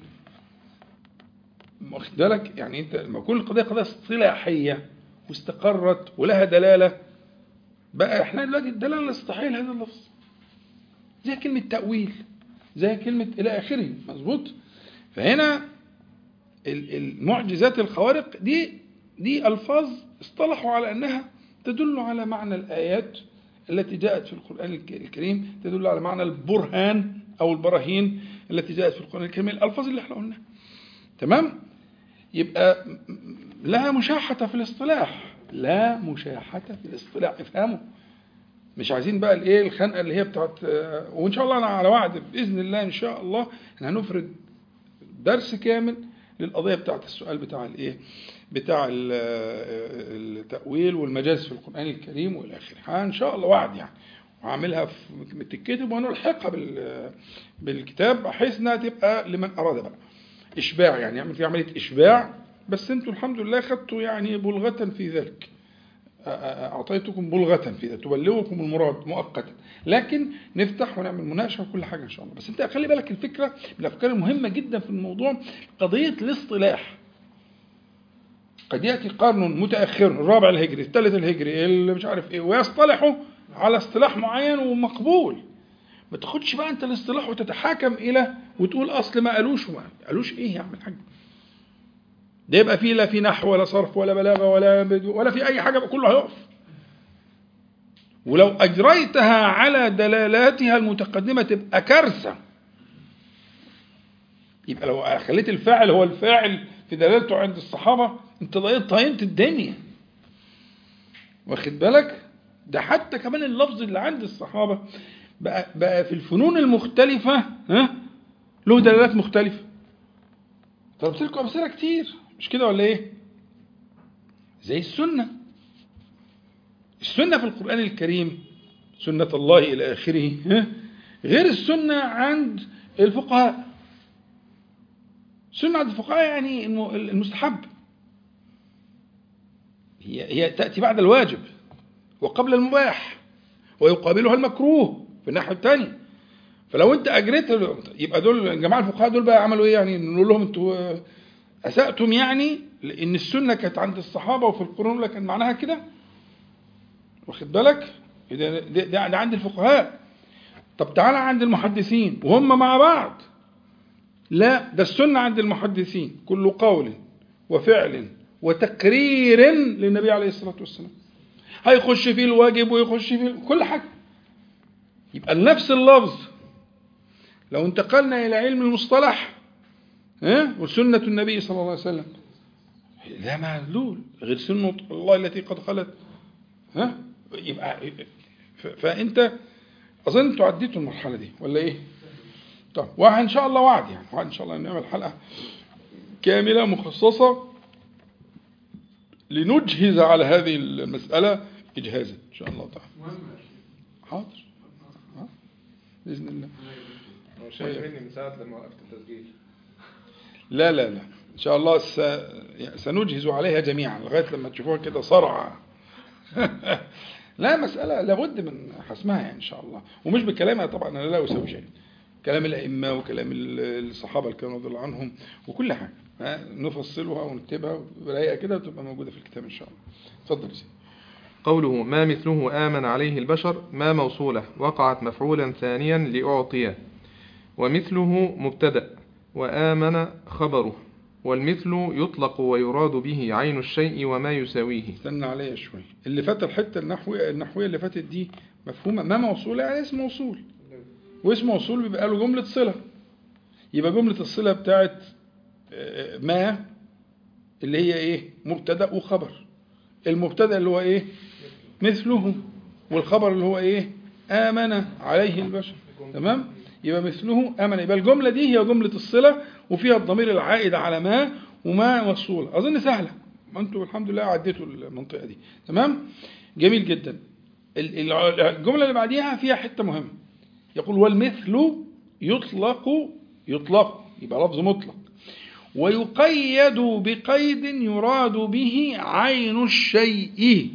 واخد بالك يعني؟ انت لما كل القضيه قضيه اصطلاحيه واستقرت ولها دلاله، بقى احنا دلوقتي الدلاله الاصطلاحيه لهذا اللفظ زي كلمه تاويل، زي كلمه الى اخره، مظبوط. فهنا المعجزات الخوارق دي الفاظ اصطلحوا على انها تدل على معنى الايات التي جاءت في القرآن الكريم، تدل على معنى البرهان أو البراهين التي جاءت في القرآن الكريم، الألفاظ اللي احنا قلناها. تمام؟ يبقى لا مشاحة في الاصطلاح، لا مشاحة في الاصطلاح، افهموا. مش عايزين بقى الايه الخنقة اللي هي بتاعت، وإن شاء الله أنا على وعد بإذن الله إن شاء الله إن هنفرد درس كامل للقضية بتاعت السؤال بتاع الايه بتاع التأويل والمجاز في القرآن الكريم والى اخره، ان شاء الله وعد يعني. وعاملها بتتكتب ونلحقها بالكتاب بحيث انها تبقى لمن اراد بقى اشباع، يعني يعمل في عملية اشباع. بس انتوا الحمد لله خدتوا يعني بلغة في ذلك، اعطيتكم بلغة في ذلك تبلغكم المراد مؤقتا، لكن نفتح ونعمل مناقشة وكل حاجة ان شاء الله. بس انت خلي بالك، الفكرة من الافكار المهمة جدا في الموضوع قضية الاصطلاح. قد يأتي قرن متأخر، الرابع الهجري، الثالث الهجري، اللي مش عارف ايه، ويصطلحوا على اصطلاح معين ومقبول. ما تاخدش بقى انت الاصطلاح وتتحاكم الى وتقول اصل ما قالوش وما قالوش ايه يا عم الحاج. ده يبقى فيه لا في نحو ولا صرف ولا بلاغه ولا في اي حاجه، كله هيقف. ولو اجريتها على دلالاتها المتقدمه تبقى كارثه. يبقى لو خليت الفاعل هو الفاعل في دلالته عند الصحابه، انت طينت الدنيا. واخد بالك؟ ده حتى كمان اللفظ اللي عند الصحابه بقى في الفنون المختلفه له دلالات مختلفه. ضربت لكم امثله كتير، مش كده ولا ايه؟ زي السنه في القران الكريم، سنه الله الى اخره، غير السنه عند الفقهاء. السنه عند الفقهاء يعني المستحب، هي تأتي بعد الواجب وقبل المباح ويقابلها المكروه في الناحية الثانية. فلو انت اجريت، يبقى دول الجماعة الفقهاء دول بقى عملوا ايه؟ يعني نقول لهم انتوا اسأتم، يعني لان السنة كانت عند الصحابة وفي القرون الاولى كان معناها كده. واخد بالك؟ ده عند الفقهاء. طب تعالى عند المحدثين وهم مع بعض، لا ده السنة عند المحدثين كل قول وفعل وتقرير للنبي عليه الصلاة والسلام، هيخش فيه الواجب ويخش فيه كل حاجة. يبقى نفس اللفظ لو انتقلنا إلى علم المصطلح وسنة النبي صلى الله عليه وسلم، لا معلول غير سنة الله التي قد خلت. يبقى فأنت أظن أنتوا عديتوا المرحلة دي ولا إيه؟ طب وإن شاء الله وعد يعني، وعد إن شاء الله نعمل حلقة كاملة مخصصة لنجهز على هذه المسألة إجهازا إن شاء الله تعالى. حاضر بإذن الله. شايف مني من ساعة لما وقفت التسجيل. لا إن شاء الله سنجهز عليها جميعا لغاية لما تشوفوها كده صرعة. لا مسألة لابد من حسمها يعني إن شاء الله، ومش بكلامها طبعا، أنا لا أسوي شيء، كلام الأئمة وكلام الصحابة الكرام رضي الله عنهم وكل حاجة نفصلها ونكتبها برايقة كده وتبقى موجودة في الكتاب إن شاء الله. اتفضل يا سيدي. قوله ما مثله آمن عليه البشر ما موصولة وقعت مفعولا ثانيا لأعطيه، ومثله مبتدأ، وآمن خبره، والمثل يطلق ويراد به عين الشيء وما يساويه. استنى عليا شوي، اللي فات الحتة النحوية اللي فاتت دي مفهومة. ما موصولة يعني اسم موصول، واسم موصول بيبقى له جملة صلة، يبقى جملة الصلة بتاعت ما اللي هي ايه؟ مبتدأ وخبر. المبتدأ اللي هو ايه؟ مثله، والخبر اللي هو ايه؟ آمن عليه البشر. تمام؟ يبقى مثله آمن، يبقى الجملة دي هي جملة الصلة وفيها الضمير العائد على ما وما موصولة. أظن سهلة، ما أنتم الحمد لله عديتوا المنطقة دي. تمام؟ جميل جدا. الجملة اللي بعديها فيها حتة مهمة، يقول والمثل يطلق يبقى لفظ مطلق، ويقيد بقيد يراد به عين الشيء،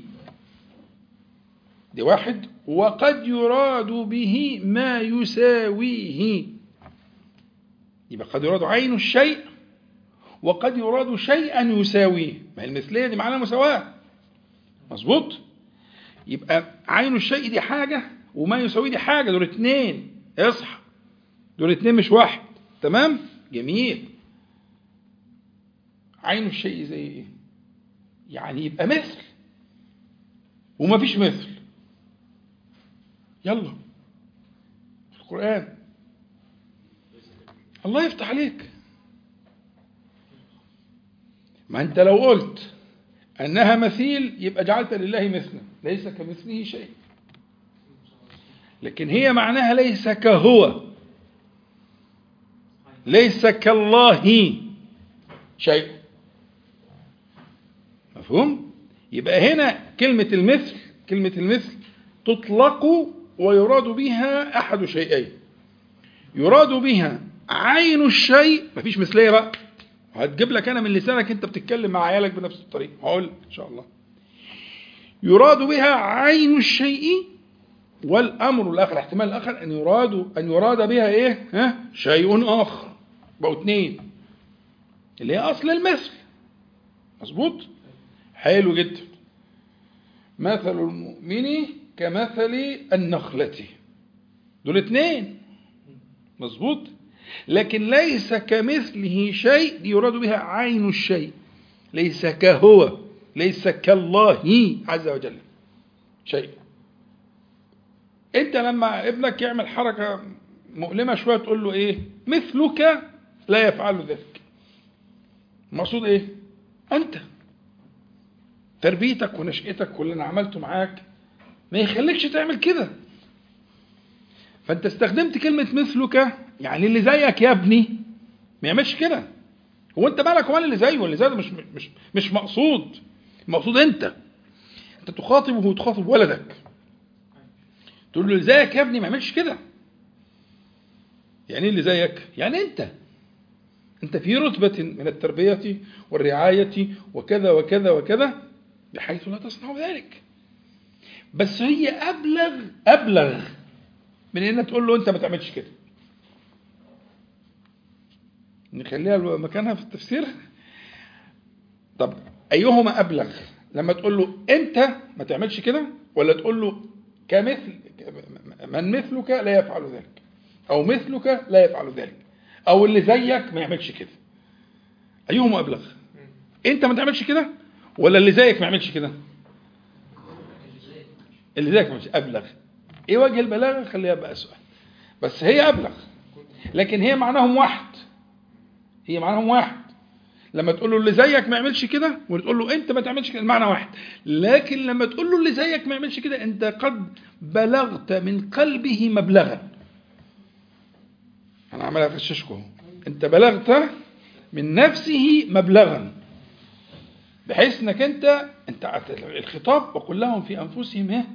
دي واحد. وقد يراد به ما يساويه، يبقى قد يراد عين الشيء وقد يراد شيئا يساويه. ما هي المثلية دي معناها مساواة، مظبوط؟ يبقى عين الشيء دي حاجة وما يساويه دي حاجة، دول اتنين. اصحى، دول اتنين مش واحد. تمام؟ جميل. عين الشيء زي ايه؟ يعني يبقى مثل وما فيش مثل. يلا في القرآن، الله يفتح عليك. ما انت لو قلت انها مثيل يبقى جعلت لله مثلا، ليس كمثله شيء. لكن هي معناها ليس كهو، ليس كالله شيء. مفهوم؟ يبقى هنا كلمة المثل تطلق ويراد بها أحد شيئين، يراد بها عين الشيء، مفيش مثلية بقى، هتجيب لك أنا من لسانك أنت بتتكلم مع عيالك بنفس الطريقة، هقول إن شاء الله. يراد بها عين الشيء، والأمر الآخر، احتمال الآخر أن يراد بها إيه؟ شيء آخر. بقوا اتنين، اللي هي أصل المثل. مظبوط؟ حلو جدا. مثل المؤمن كمثل النخلة، دول اتنين. مظبوط؟ لكن ليس كمثله شيء دي يراد بها عين الشيء، ليس كهو، ليس كالله عز وجل شيء. انت لما ابنك يعمل حركة مؤلمة شوية تقول له ايه؟ مثلك لا يفعل ذلك. المقصود ايه؟ انت تربيتك ونشأتك واللي انا عملته معاك ما يخليكش تعمل كده. فانت استخدمت كلمة مثلك، يعني اللي زيك يا ابني ما يعملش كده. هو انت مالك ومال اللي زيه؟ واللي زيه ده مش مقصود. المقصود انت تخاطبه وتخاطب ولدك، تقول له اللي زيك يا ابني ما يعملش كده. يعني ايه اللي زيك؟ يعني انت في رتبة من التربية والرعاية وكذا وكذا وكذا، بحيث لا تصنع ذلك. بس هي أبلغ من إن تقول له أنت ما تعملش كده. نخليها مكانها في التفسير. طب أيهما أبلغ؟ لما تقول له أنت ما تعملش كده، ولا تقول له كمثل من مثلك لا يفعل ذلك، أو مثلك لا يفعل ذلك، أو اللي زيك ما يعملش كده؟ أيهما أبلغ؟ أنت ما تعملش كده ولا اللي زيك ما يعملش كده؟ اللي زيك مش أبلغ. إيه وجه البلاغة؟ خليها بقى سؤال. بس هي أبلغ، لكن هي معناهم واحد. لما تقول له اللي زيك ما يعملش كده وتقول له أنت ما تعملش كده، المعنى واحد. لكن لما تقول له اللي زيك ما يعملش كده، أنت قد بلغت من قلبه مبلغا. أنا عمال أفششكم، أنت بلغت من نفسه مبلغا، بحيث انك انت الخطاب وقل لهم في انفسهم ايه؟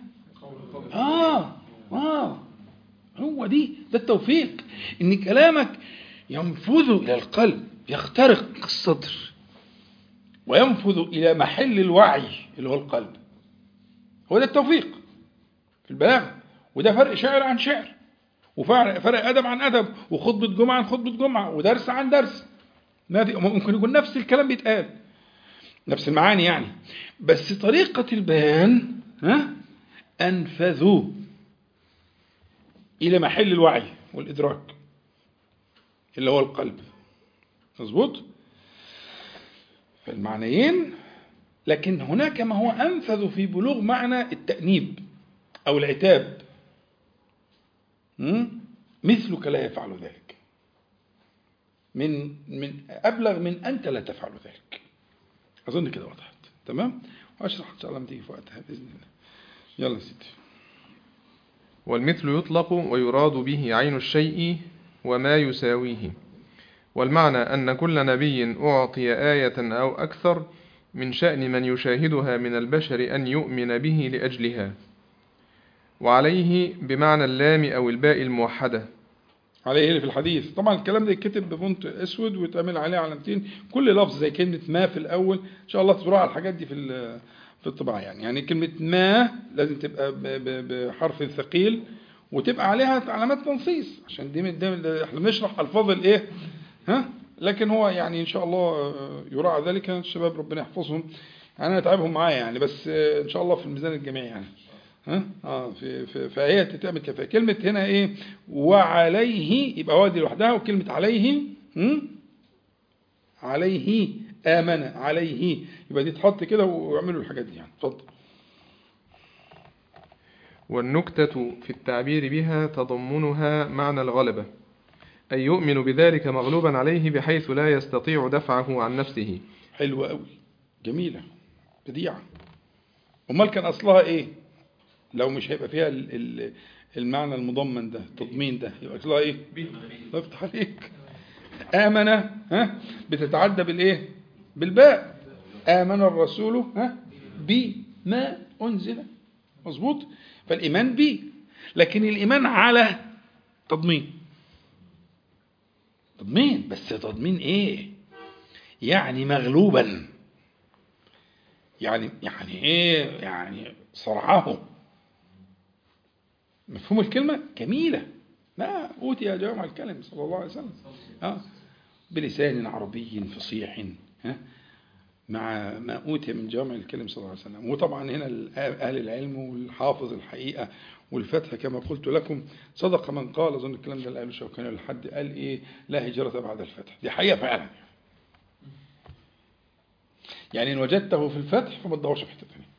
هو ده التوفيق، ان كلامك ينفذ الى القلب، يخترق الصدر وينفذ الى محل الوعي اللي هو القلب. هو ده التوفيق في البلاغه. وده فرق شاعر عن شاعر، وفرق أدب عن أدب، وخطبة جمعة عن خطبة جمعة، ودرس عن درس. ممكن يكون نفس الكلام بيتقال، نفس المعاني يعني، بس طريقة البيان أنفذوا إلى محل الوعي والإدراك اللي هو القلب. مظبوط؟ فالمعنيين، لكن هناك ما هو أنفذ في بلوغ معنى التأنيب أو العتاب. مثلك لا يفعل ذلك، من أبلغ من أنت لا تفعل ذلك. أظن كده وضحت. تمام؟ وأشرح إن شاء الله لما تيجي في وقتها بإذن الله. يلا سيدي. والمثل يطلق ويراد به عين الشيء وما يساويه. والمعنى أن كل نبي أعطي آية أو أكثر من شأن من يشاهدها من البشر أن يؤمن به لأجلها. وعليه بمعنى اللام أو الباء الموحدة. عليه اللي في الحديث. طبعا الكلام ده يتكتب بفونت اسود ويتعمل عليه علامتين، كل لفظ زي كلمة ما في الأول. إن شاء الله تزرعوا على الحاجات دي في الطباعة يعني كلمة ما لازم تبقى بحرف ثقيل وتبقى عليها علامات تنصيص، عشان دي احنا بنشرح ألفاظ الايه لكن هو يعني إن شاء الله يراعى ذلك. الشباب ربنا يحفظهم، يعني أنا أتعبهم معايا يعني، بس إن شاء الله في الميزان الجميع يعني. فهي تتعمل كفاية. كلمة هنا ايه؟ وعليه، يبقى هو دي لوحدها، وكلمة عليه عليه آمن، عليه يبقى دي تحط كده ويعملوا الحاجات دي يعني. اتفضل. والنكتة في التعبير بها تضمنها معنى الغلبة، أي يؤمن بذلك مغلوبا عليه بحيث لا يستطيع دفعه عن نفسه. حلوة قوي، جميلة، بديعة. أمال كان أصلها إيه؟ لو مش هيبقى فيها المعنى المضمن ده، التضمين ده، يبقى أصلها إيه؟ الله يفتح عليك. آمن بتتعدى بالإيه؟ بالباء. آمن الرسول بما أنزل. مظبوط؟ فالإيمان بي، لكن الإيمان على تضمين. تضمين، بس تضمين إيه؟ يعني مغلوبا، يعني إيه؟ يعني صرعه. مفهوم الكلمة؟ جميلة. ما أوتي جوامع الكلم صلى الله عليه وسلم بلسان عربي فصيح مع ما أوتي من جوامع الكلم صلى الله عليه وسلم. وطبعا هنا أهل العلم والحافظ الحقيقة والفتح كما قلت لكم، صدق من قال، أظن الكلام ده اللي قاله شوكاني لحد قال إيه؟ لا هجرة بعد الفتح. دي حقيقة فعلا يعني إن وجدته في الفتح فما تدورش في حتة ثانية.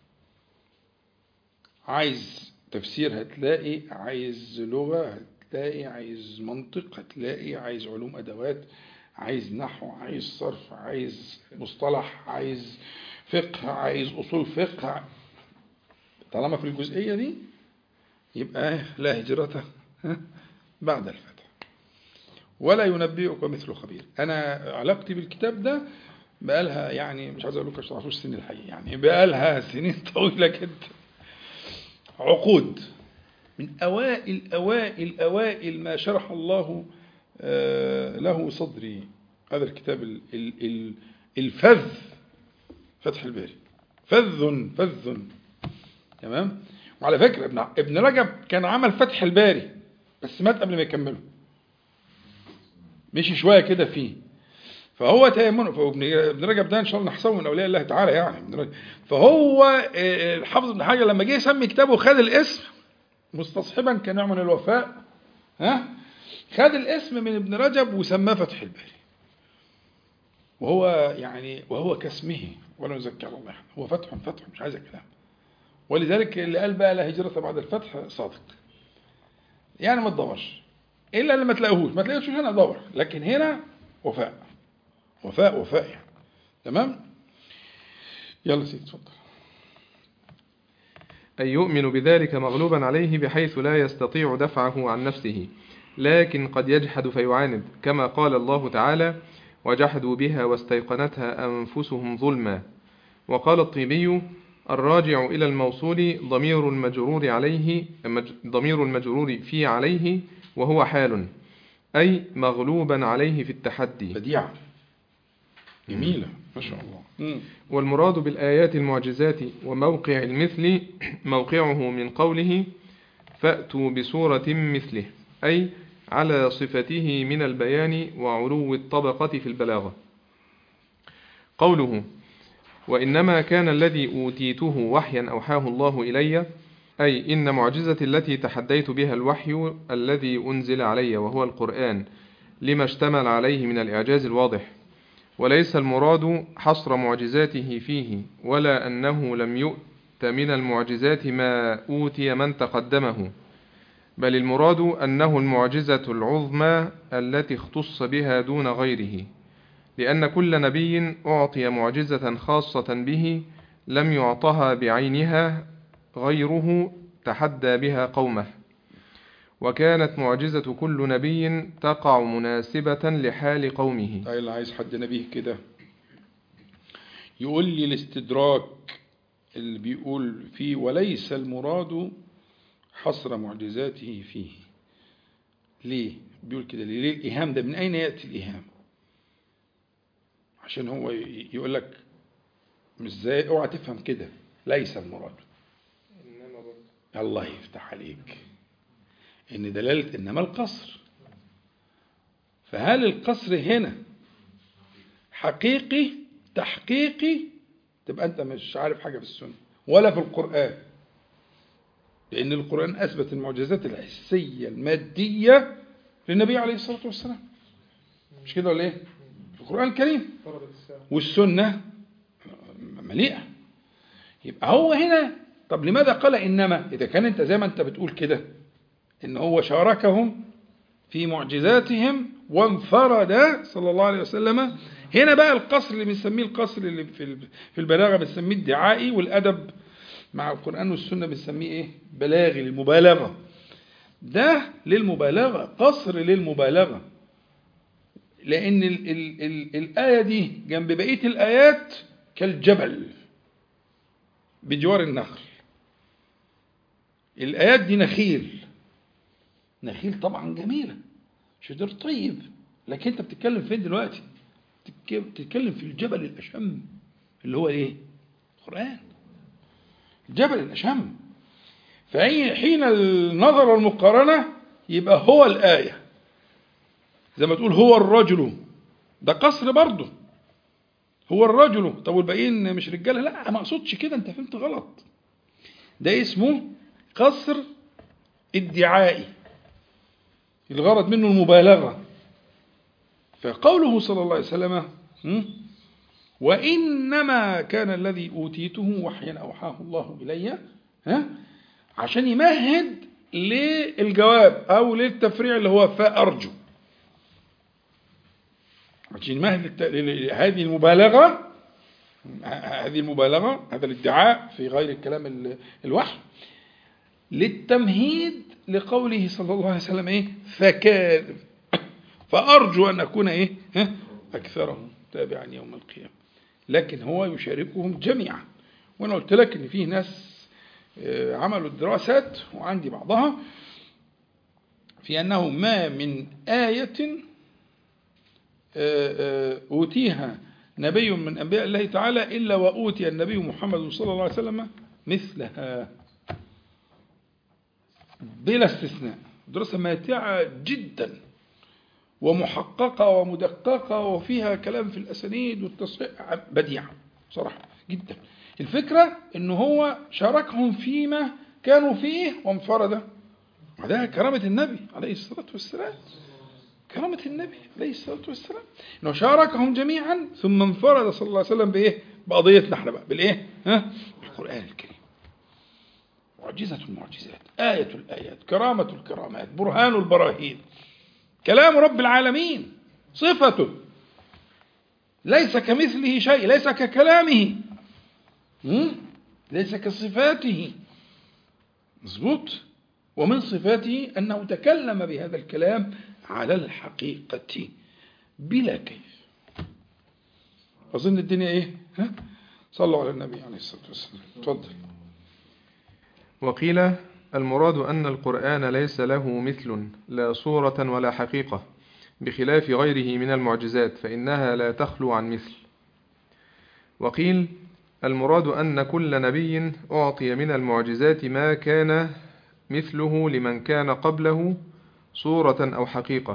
عايز تفسير هتلاقي، عايز لغة هتلاقي، عايز منطق هتلاقي، عايز علوم أدوات، عايز نحو، عايز صرف، عايز مصطلح، عايز فقه، عايز أصول فقه. طالما في الجزئية دي يبقى لا هجرة بعد الفتح ولا ينبئك مثل خبير. أنا علاقتي بالكتاب ده بقالها يعني مش عايز أقول لك 10 سنين الحقيقة، يعني بقالها سنين طويلة جدا، عقود. من أوائل ما شرح الله له صدري هذا الكتاب الفذ، فتح الباري، فذ. تمام. وعلى فكرة ابن رجب كان عمل فتح الباري بس مات قبل ما يكمله، مشي شوية كده فيه. فهو تيمنه، ابن رجب ده ان شاء الله نحسبه من اولياء الله تعالى يعني ابن رجب. فهو الحافظ ابن حجر لما جه يسمي كتابه خد الاسم مستصحبا كنوع من الوفاء، خد الاسم من ابن رجب وسماه فتح الباري، وهو كاسمه ولا نزكي على الله، هو فتح مش عايز كلام. ولذلك اللي قال بقى لا هجرة بعد الفتح صادق. يعني ما تدورش الا لما تلاقيهوش، ما تلاقيهوش هنا دور، لكن هنا وفاء يعني. تمام. يلا سيدي اتفضل. أي يؤمن بذلك مغلوبا عليه بحيث لا يستطيع دفعه عن نفسه، لكن قد يجحد فيعاند، كما قال الله تعالى: وجحدوا بها واستيقنتها أنفسهم ظلما. وقال الطيبي: الراجع إلى الموصول ضمير المجرور في عليه وهو حال، أي مغلوبا عليه في التحدي. بديعة جميلة ما شاء الله. والمراد بالآيات المعجزات وموقع المثل موقعه من قوله: فأتوا بسورة مثله. أي على صفته من البيان وعلو الطبقة في البلاغة. قوله وإنما كان الذي أوتيته وحيا أوحاه الله إلي، أي إن معجزتي التي تحديت بها الوحي الذي أنزل علي وهو القرآن لما اشتمل عليه من الإعجاز الواضح، وليس المراد حصر معجزاته فيه، ولا أنه لم يؤت من المعجزات ما أوتي من تقدمه، بل المراد أنه المعجزة العظمى التي اختص بها دون غيره، لأن كل نبي أعطي معجزة خاصة به لم يعطها بعينها غيره تحدى بها قومه، وكانت معجزة كل نبي تقع مناسبة لحال قومه. اللي عايز حد نبيه كده يقول لي الاستدراك اللي بيقول فيه وليس المراد حصر معجزاته فيه، ليه بيقول كده؟ ليه الإيهام ده؟ من أين يأتي الإيهام؟ عشان هو يقول لك مش زي اوعى تفهم كده، ليس المراد. الله يفتح عليك، إن دلالة إنما القصر. فهل القصر هنا حقيقي تحقيقي؟ تبقى أنت مش عارف حاجة في السنة ولا في القرآن، لأن القرآن أثبت المعجزات الحسية المادية للنبي عليه الصلاة والسلام، مش كده ولا إيه؟ في القرآن الكريم، والسنة مليئة. يبقى هو هنا طب لماذا قال إنما؟ إذا كان أنت زي ما أنت بتقول كده إن هو شاركهم في معجزاتهم وانفرد صلى الله عليه وسلم، هنا بقى القصر اللي بنسميه القصر اللي في البلاغة بنسميه الدعائي، والأدب مع القرآن والسنة بنسميه إيه؟ بلاغي، للمبالغة. ده للمبالغة، قصر للمبالغة، لأن الآية دي جنب بقية الآيات كالجبل بجوار النخل. الآيات دي نخيل طبعا جميلة، شجر طيب، لكن انت بتتكلم فين دلوقتي؟ بتتكلم في الجبل الأشم اللي هو ايه؟ القرآن، الجبل الأشم. فحين النظر والمقارنة يبقى هو الآية، زي ما تقول هو الرجل، ده قصر برضه، هو الرجل. طب والباقيين مش رجاله؟ لا، ما اقصدش كده، انت فهمت غلط. ده اسمه قصر ادعائي، الغرض منه المبالغة. فقوله صلى الله عليه وسلم وإنما كان الذي أوتيته وحيا أوحاه الله إلي، عشان يمهد للجواب أو للتفريع اللي هو فأرجو، عشان يمهد هذه المبالغة، هذا الادعاء في غير الكلام الوحي، للتمهيد لقوله صلى الله عليه وسلم ايه؟ فكاذب، فأرجو أن أكون ايه؟ أكثرهم تابعا يوم القيامة. لكن هو يشاركهم جميعا. وأنا قلت لك إن فيه ناس عملوا الدراسات وعندي بعضها في أنه ما من آية أوتيها نبي من أنبياء الله تعالى إلا وأوتي النبي محمد صلى الله عليه وسلم مثلها بلا استثناء. دراسة ماتعة جدا ومحققة ومدققة وفيها كلام في الأسانيد والتصحيح بديعة صراحة جدا. الفكرة إنه هو شاركهم فيما كانوا فيه وانفرد. وده كرامة النبي عليه الصلاة والسلام، كرامة النبي عليه الصلاة والسلام إنه شاركهم جميعا ثم انفرد صلى الله عليه وسلم بإيه؟ بقضيتنا احنا بقى بالإيه؟ القرآن الكريم. معجزة المعجزات، آية الآيات، كرامة الكرامات، برهان البراهين، كلام رب العالمين، صفته ليس كمثله شيء، ليس ككلامه، ليس كصفاته. مظبوط. ومن صفاته أنه تكلم بهذا الكلام على الحقيقة بلا كيف. أظن الدنيا إيه؟ صلوا على النبي عليه الصلاة والسلام. تفضل. وقيل المراد أن القرآن ليس له مثل لا صورة ولا حقيقة، بخلاف غيره من المعجزات فإنها لا تخلو عن مثل. وقيل المراد أن كل نبي أعطي من المعجزات ما كان مثله لمن كان قبله صورة أو حقيقة،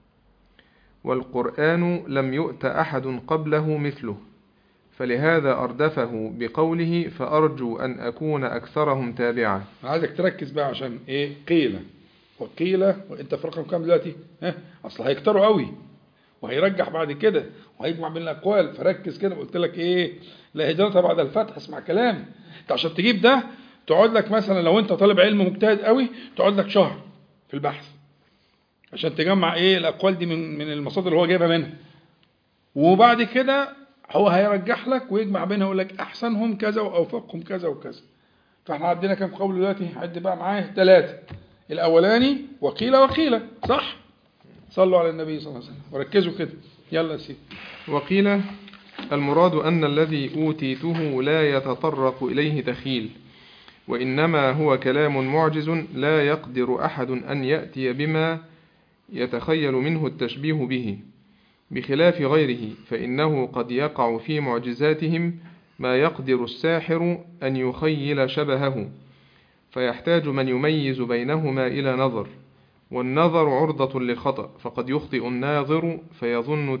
والقرآن لم يؤت أحد قبله مثله، فلهذا أردفه بقوله فأرجو أن أكون أكثرهم تابعا. عايزك تركز بقى عشان إيه قيل وقيل، وإنت في رقم كام دلوقتي؟ أصل هيكتروا قوي وهيرجح بعد كده وهيجمع بين الأقوال، فركز كده. قلت لك إيه؟ لا هجرة بعد الفتح. اسمع كلام. أنت عشان تجيب ده تقعد لك مثلا لو أنت طالب علم مجتهد قوي تقعد لك شهر في البحث عشان تجمع إيه الأقوال دي من المصادر اللي هو جايبها منها، وبعد كده هو هيرجح لك ويجمع بينها ويقول لك أحسنهم كذا وأوفقهم كذا وكذا. فاحنا عندنا كم قول دلوقتي؟ عد بقى معايا 3. الأولاني وقيل صح؟ صلوا على النبي صلى الله عليه وسلم وركزوا كده. يلا يا سيدي. وقيل المراد أن الذي أوتيته لا يتطرق إليه دخيل، وإنما هو كلام معجز لا يقدر أحد أن يأتي بما يتخيل منه التشبيه به، بخلاف غيره، فإنه قد يقع في معجزاتهم ما يقدر الساحر أن يخيل شبهه، فيحتاج من يميز بينهما إلى نظر، والنظر عرضة للخطأ، فقد يخطئ الناظر فيظن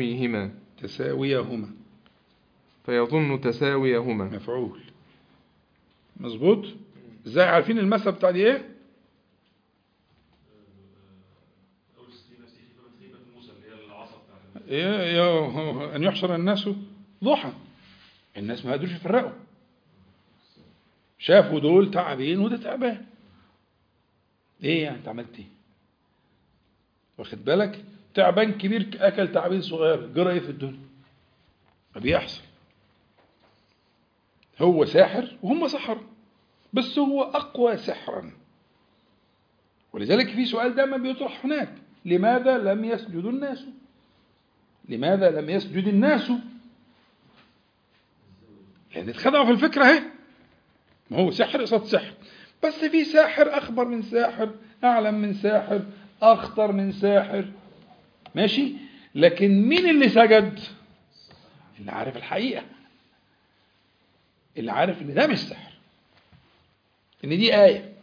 تساويهما مفعول. مظبوط. ازاي عارفين المثل بتاع دي ايه؟ ان يحشر الناس ضحى. الناس ما قدروش يفرقوا، شافوا دول تعبين وده تعبان. ايه يعني انت عملت ايه؟ واخد بالك؟ تعبان كبير اكل تعبين صغير، جرى ايه في الدنيا؟ ما بيحصل. هو ساحر وهم سحرة، بس هو اقوى سحرا. ولذلك في سؤال دائما بيطرح هناك: لماذا لم يسجد الناس؟ لماذا لم يسجد الناس؟ لأن اتخدعوا في الفكرة اهي. ما هو سحر قصاد سحر، بس في ساحر أخبر من ساحر، أعلم من ساحر، أخطر من ساحر، ماشي. لكن مين اللي سجد؟ اللي عارف الحقيقة، اللي عارف إن ده مش سحر، إن دي آية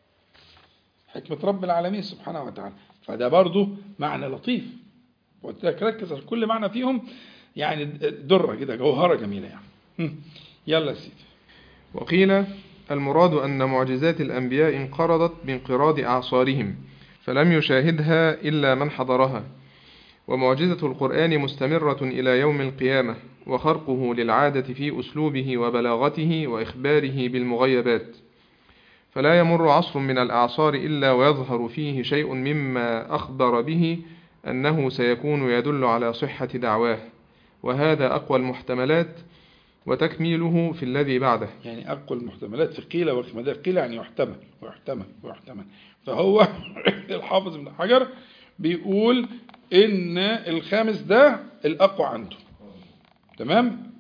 حكمة رب العالمين سبحانه وتعالى. فده برضو معنى لطيف، وتركز على كل معنى فيهم، يعني درة كده، جوهرة جميلة يعني. يلا سيدي. وقيل المراد أن معجزات الأنبياء انقرضت بانقراض أعصارهم، فلم يشاهدها إلا من حضرها، ومعجزة القرآن مستمرة إلى يوم القيامة، وخرقه للعادة في أسلوبه وبلاغته وإخباره بالمغيبات، فلا يمر عصر من الأعصار إلا ويظهر فيه شيء مما أخبر به أنه سيكون يدل على صحة دعواه، وهذا أقوى المحتملات، وتكميله في الذي بعده. يعني أقوى المحتملات في قيل وما قيل يعني يحتمل. فهو الحافظ ابن حجر بيقول إن الخامس ده الأقوى عنده، تمام،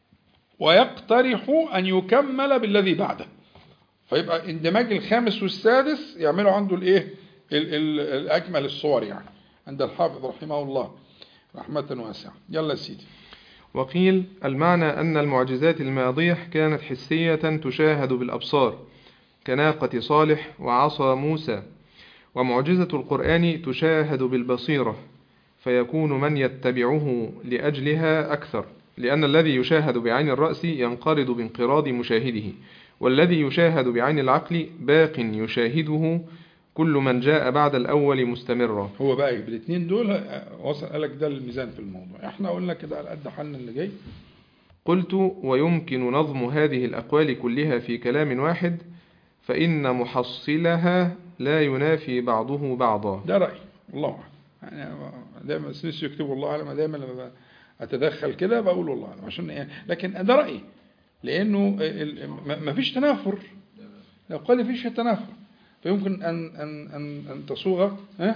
ويقترح أن يكمل بالذي بعده، فيبقى اندماج الخامس والسادس يعملوا عنده الايه الأكمل الصور يعني عند الحافظ رحمه الله رحمة واسعة. يلا سيدي. وقيل المعنى أن المعجزات الماضية كانت حسية تشاهد بالأبصار كناقة صالح وعصا موسى، ومعجزة القرآن تشاهد بالبصيرة، فيكون من يتبعه لأجلها أكثر، لأن الذي يشاهد بعين الرأس ينقرض بانقراض مشاهده، والذي يشاهد بعين العقل باق يشاهده كل من جاء بعد الأول مستمرا. هو بقى بالاثنين دول وصل قالك ده الميزان في الموضوع. احنا قلنا كده على قد حالنا اللي جاي. قلت ويمكن نظم هذه الأقوال كلها في كلام واحد، فإن محصلها لا ينافي بعضه بعضا. ده رأي الله أعلم. يعني دايما سميث يكتب الله أعلم، دايما لما أتدخل كده بقول الله أعلم عشان يعني، لكن ده رأيي لأنه ما فيش تنافر. لو قال فيش تنافر فيمكن أن تصوغ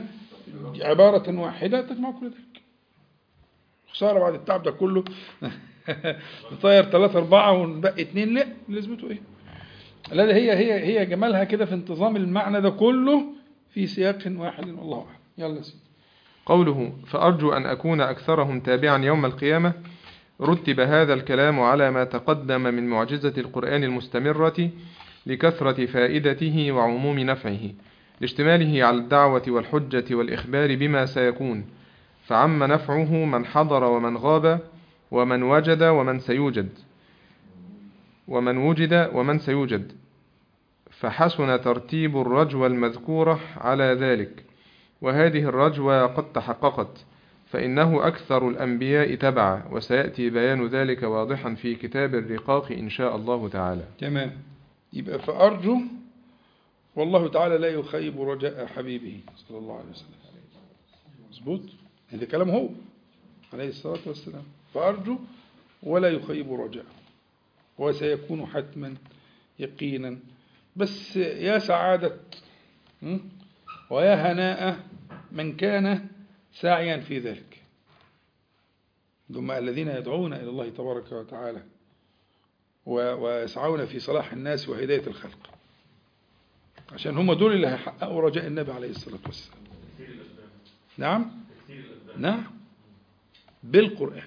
عبارة واحدة تجمع كل ذلك. خسارة بعد التعب ده كله نطير 3 4 ونبقى 2. لا لازمته ايه؟ لا هي جمالها كده في انتظام المعنى ده كله في سياق واحد والله أعلم. يلا سيدي. قوله فأرجو أن أكون أكثرهم تابعا يوم القيامة، رتب هذا الكلام على ما تقدم من معجزة القرآن المستمرة لكثرة فائدته وعموم نفعه، لاشتماله على الدعوة والحجة والإخبار بما سيكون، فعم نفعه من حضر ومن غاب ومن وجد ومن سيوجد فحسن ترتيب الرجوى المذكورة على ذلك، وهذه الرجوى قد تحققت، فإنه أكثر الأنبياء تبعا، وسيأتي بيان ذلك واضحا في كتاب الرقاق إن شاء الله تعالى. تمام. يبقى فأرجو، والله تعالى لا يخيب رجاء حبيبه صلى الله عليه وسلم. مظبوط، هذا كلامه هو عليه الصلاة والسلام. فأرجو ولا يخيب رجاء، وسيكون حتما يقينا. بس يا سعادة ويا هناء من كان ساعيا في ذلك، ثم الذين يدعون إلى الله تبارك وتعالى ويسعون في صلاح الناس وهداية الخلق، عشان هم دول اللي هيحققوا رجاء النبي عليه الصلاة والسلام. نعم بالقرآن،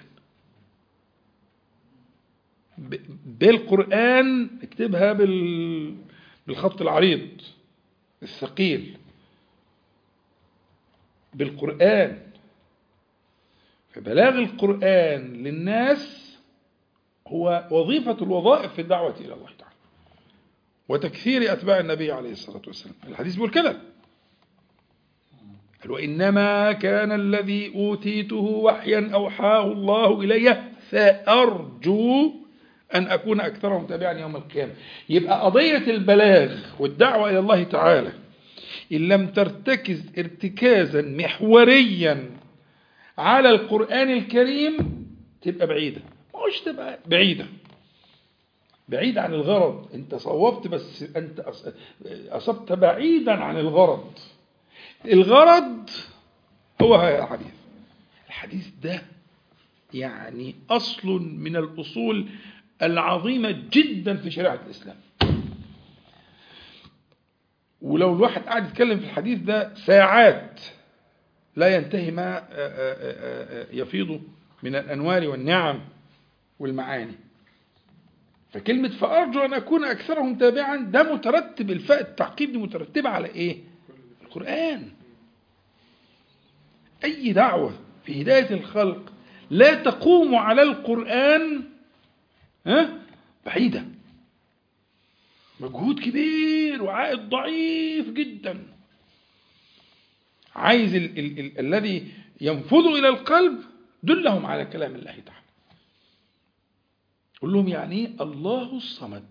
بالقرآن. اكتبها بالخط العريض الثقيل، بالقرآن. فبلاغ القرآن للناس هو وظيفة الوظائف في الدعوة إلى الله تعالى وتكثير أتباع النبي عليه الصلاة والسلام. الحديث بيقول كده، وإنما كان الذي أوتيته وحيا أوحاه الله إلي فأرجو أن أكون أكثرهم تابعا يوم القيامة. يبقى قضية البلاغ والدعوة إلى الله تعالى إن لم ترتكز ارتكازا محوريا على القرآن الكريم تبقى بعيدة. مش تبقى بعيدة عن الغرض. أنت صوبت بس أنت أصبت بعيدا عن الغرض. الغرض هو الحديث ده يعني أصل من الأصول العظيمة جدا في شريعة الإسلام. ولو الواحد قاعد يتكلم في الحديث ده ساعات لا ينتهي ما يفيض من الأنوار والنعم والمعاني. فكلمة فأرجو أن أكون أكثرهم تابعا ده مترتب، الفاء التعقيب دي مترتبة على إيه؟ القرآن. أي دعوة في هداية الخلق لا تقوم على القرآن بعيدة، مجهود كبير وعائد ضعيف جدا. عايز الذي ينفذ إلى القلب دلهم على كلام الله تعالى. قل لهم يعني الله الصمد.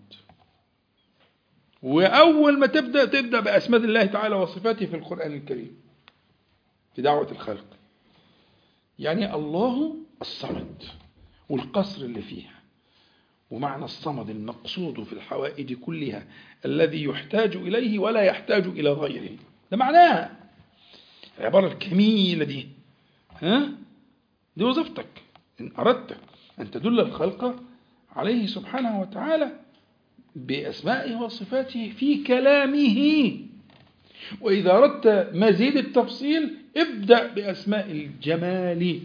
وأول ما تبدأ بأسماء الله تعالى وصفاته في القرآن الكريم في دعوة الخلق. يعني الله الصمد والقصر اللي فيها، ومعنى الصمد المقصود في الحوائج كلها الذي يحتاج إليه ولا يحتاج إلى غيره. ده معناها العبارة الكميلة دي. دي وظيفتك إن أردت أن تدل الخلق عليه سبحانه وتعالى بأسمائه وصفاته في كلامه. وإذا أردت مزيد التفصيل ابدأ بأسماء الجمال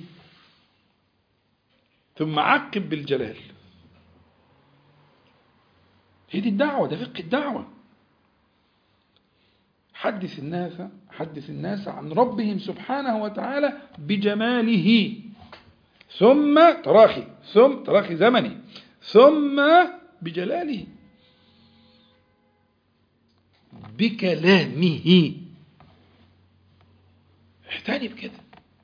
ثم عقب بالجلال. هي دي الدعوة، ده فقه الدعوة. حدث الناس عن ربهم سبحانه وتعالى بجماله، ثم تراخي زمني، ثم بجلاله بكلامه. احتاني بكده.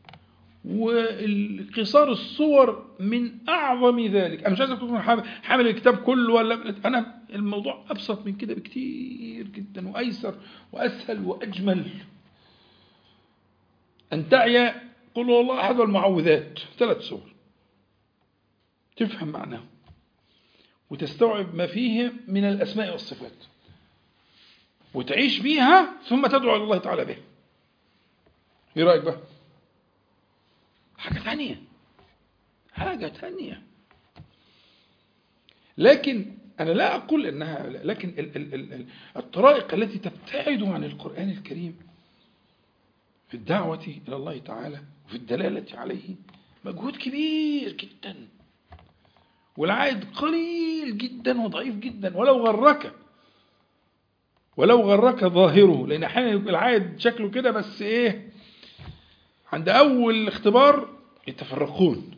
والقصار الصور من أعظم ذلك. أنا مش عايز أكون حامل الكتاب كله، ولا أنا الموضوع أبسط من كده بكتير جدا، وأيسر وأسهل وأجمل. أن تعي قل هو الله أحد والمعوذات 3 سور، تفهم معناه وتستوعب ما فيه من الأسماء والصفات وتعيش بيها، ثم تدعو إلى الله تعالى بها. إيه رأيك بقى؟ حاجة ثانية. لكن أنا لا أقول أنها، لكن الطرائق التي تبتعد عن القرآن الكريم في الدعوة إلى الله تعالى وفي الدلالة عليه مجهود كبير جدا، والعائد قليل جدا وضعيف جدا. ولو غرك ولو غرك ظاهره، لأن أحيانا يبقى العائد شكله كده بس إيه، عند أول اختبار يتفرقون.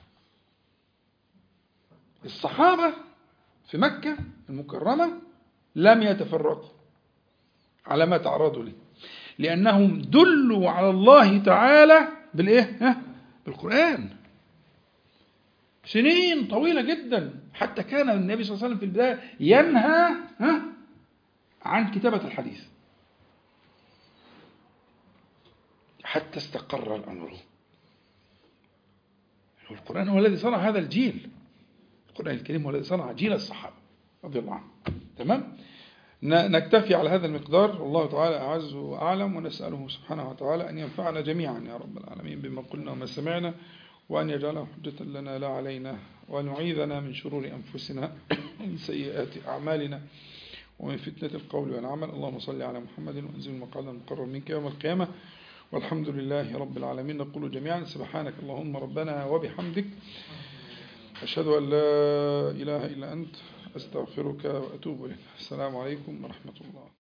الصحابة في مكة المكرمة لم يتفرقوا على ما تعرضوا له، لأنهم دلوا على الله تعالى بالإيه؟ بالقرآن. سنين طويلة جدا، حتى كان النبي صلى الله عليه وسلم في البداية ينهى عن كتابة الحديث حتى استقر الأمر. القرآن هو الذي صنع هذا الجيل، القرآن الكريم هو الذي صنع جيل الصحابة رضي الله عنهم. تمام؟ نكتفي على هذا المقدار، والله تعالى أعز وأعلم، ونسأله سبحانه وتعالى أن ينفعنا جميعا يا رب العالمين بما قلنا وما سمعنا، وأن يجعله حجة لنا لا علينا، وأن يعيذنا من شرور أنفسنا ومن سيئات أعمالنا ومن فتنة القول والعمل. اللهم صل على محمد وأنزل المقعد المقرب منك يوم القيامة، والحمد لله رب العالمين. نقول جميعا سبحانك اللهم ربنا وبحمدك، أشهد أن لا إله إلا أنت، أستغفرك وأتوب إليك. السلام عليكم ورحمة الله.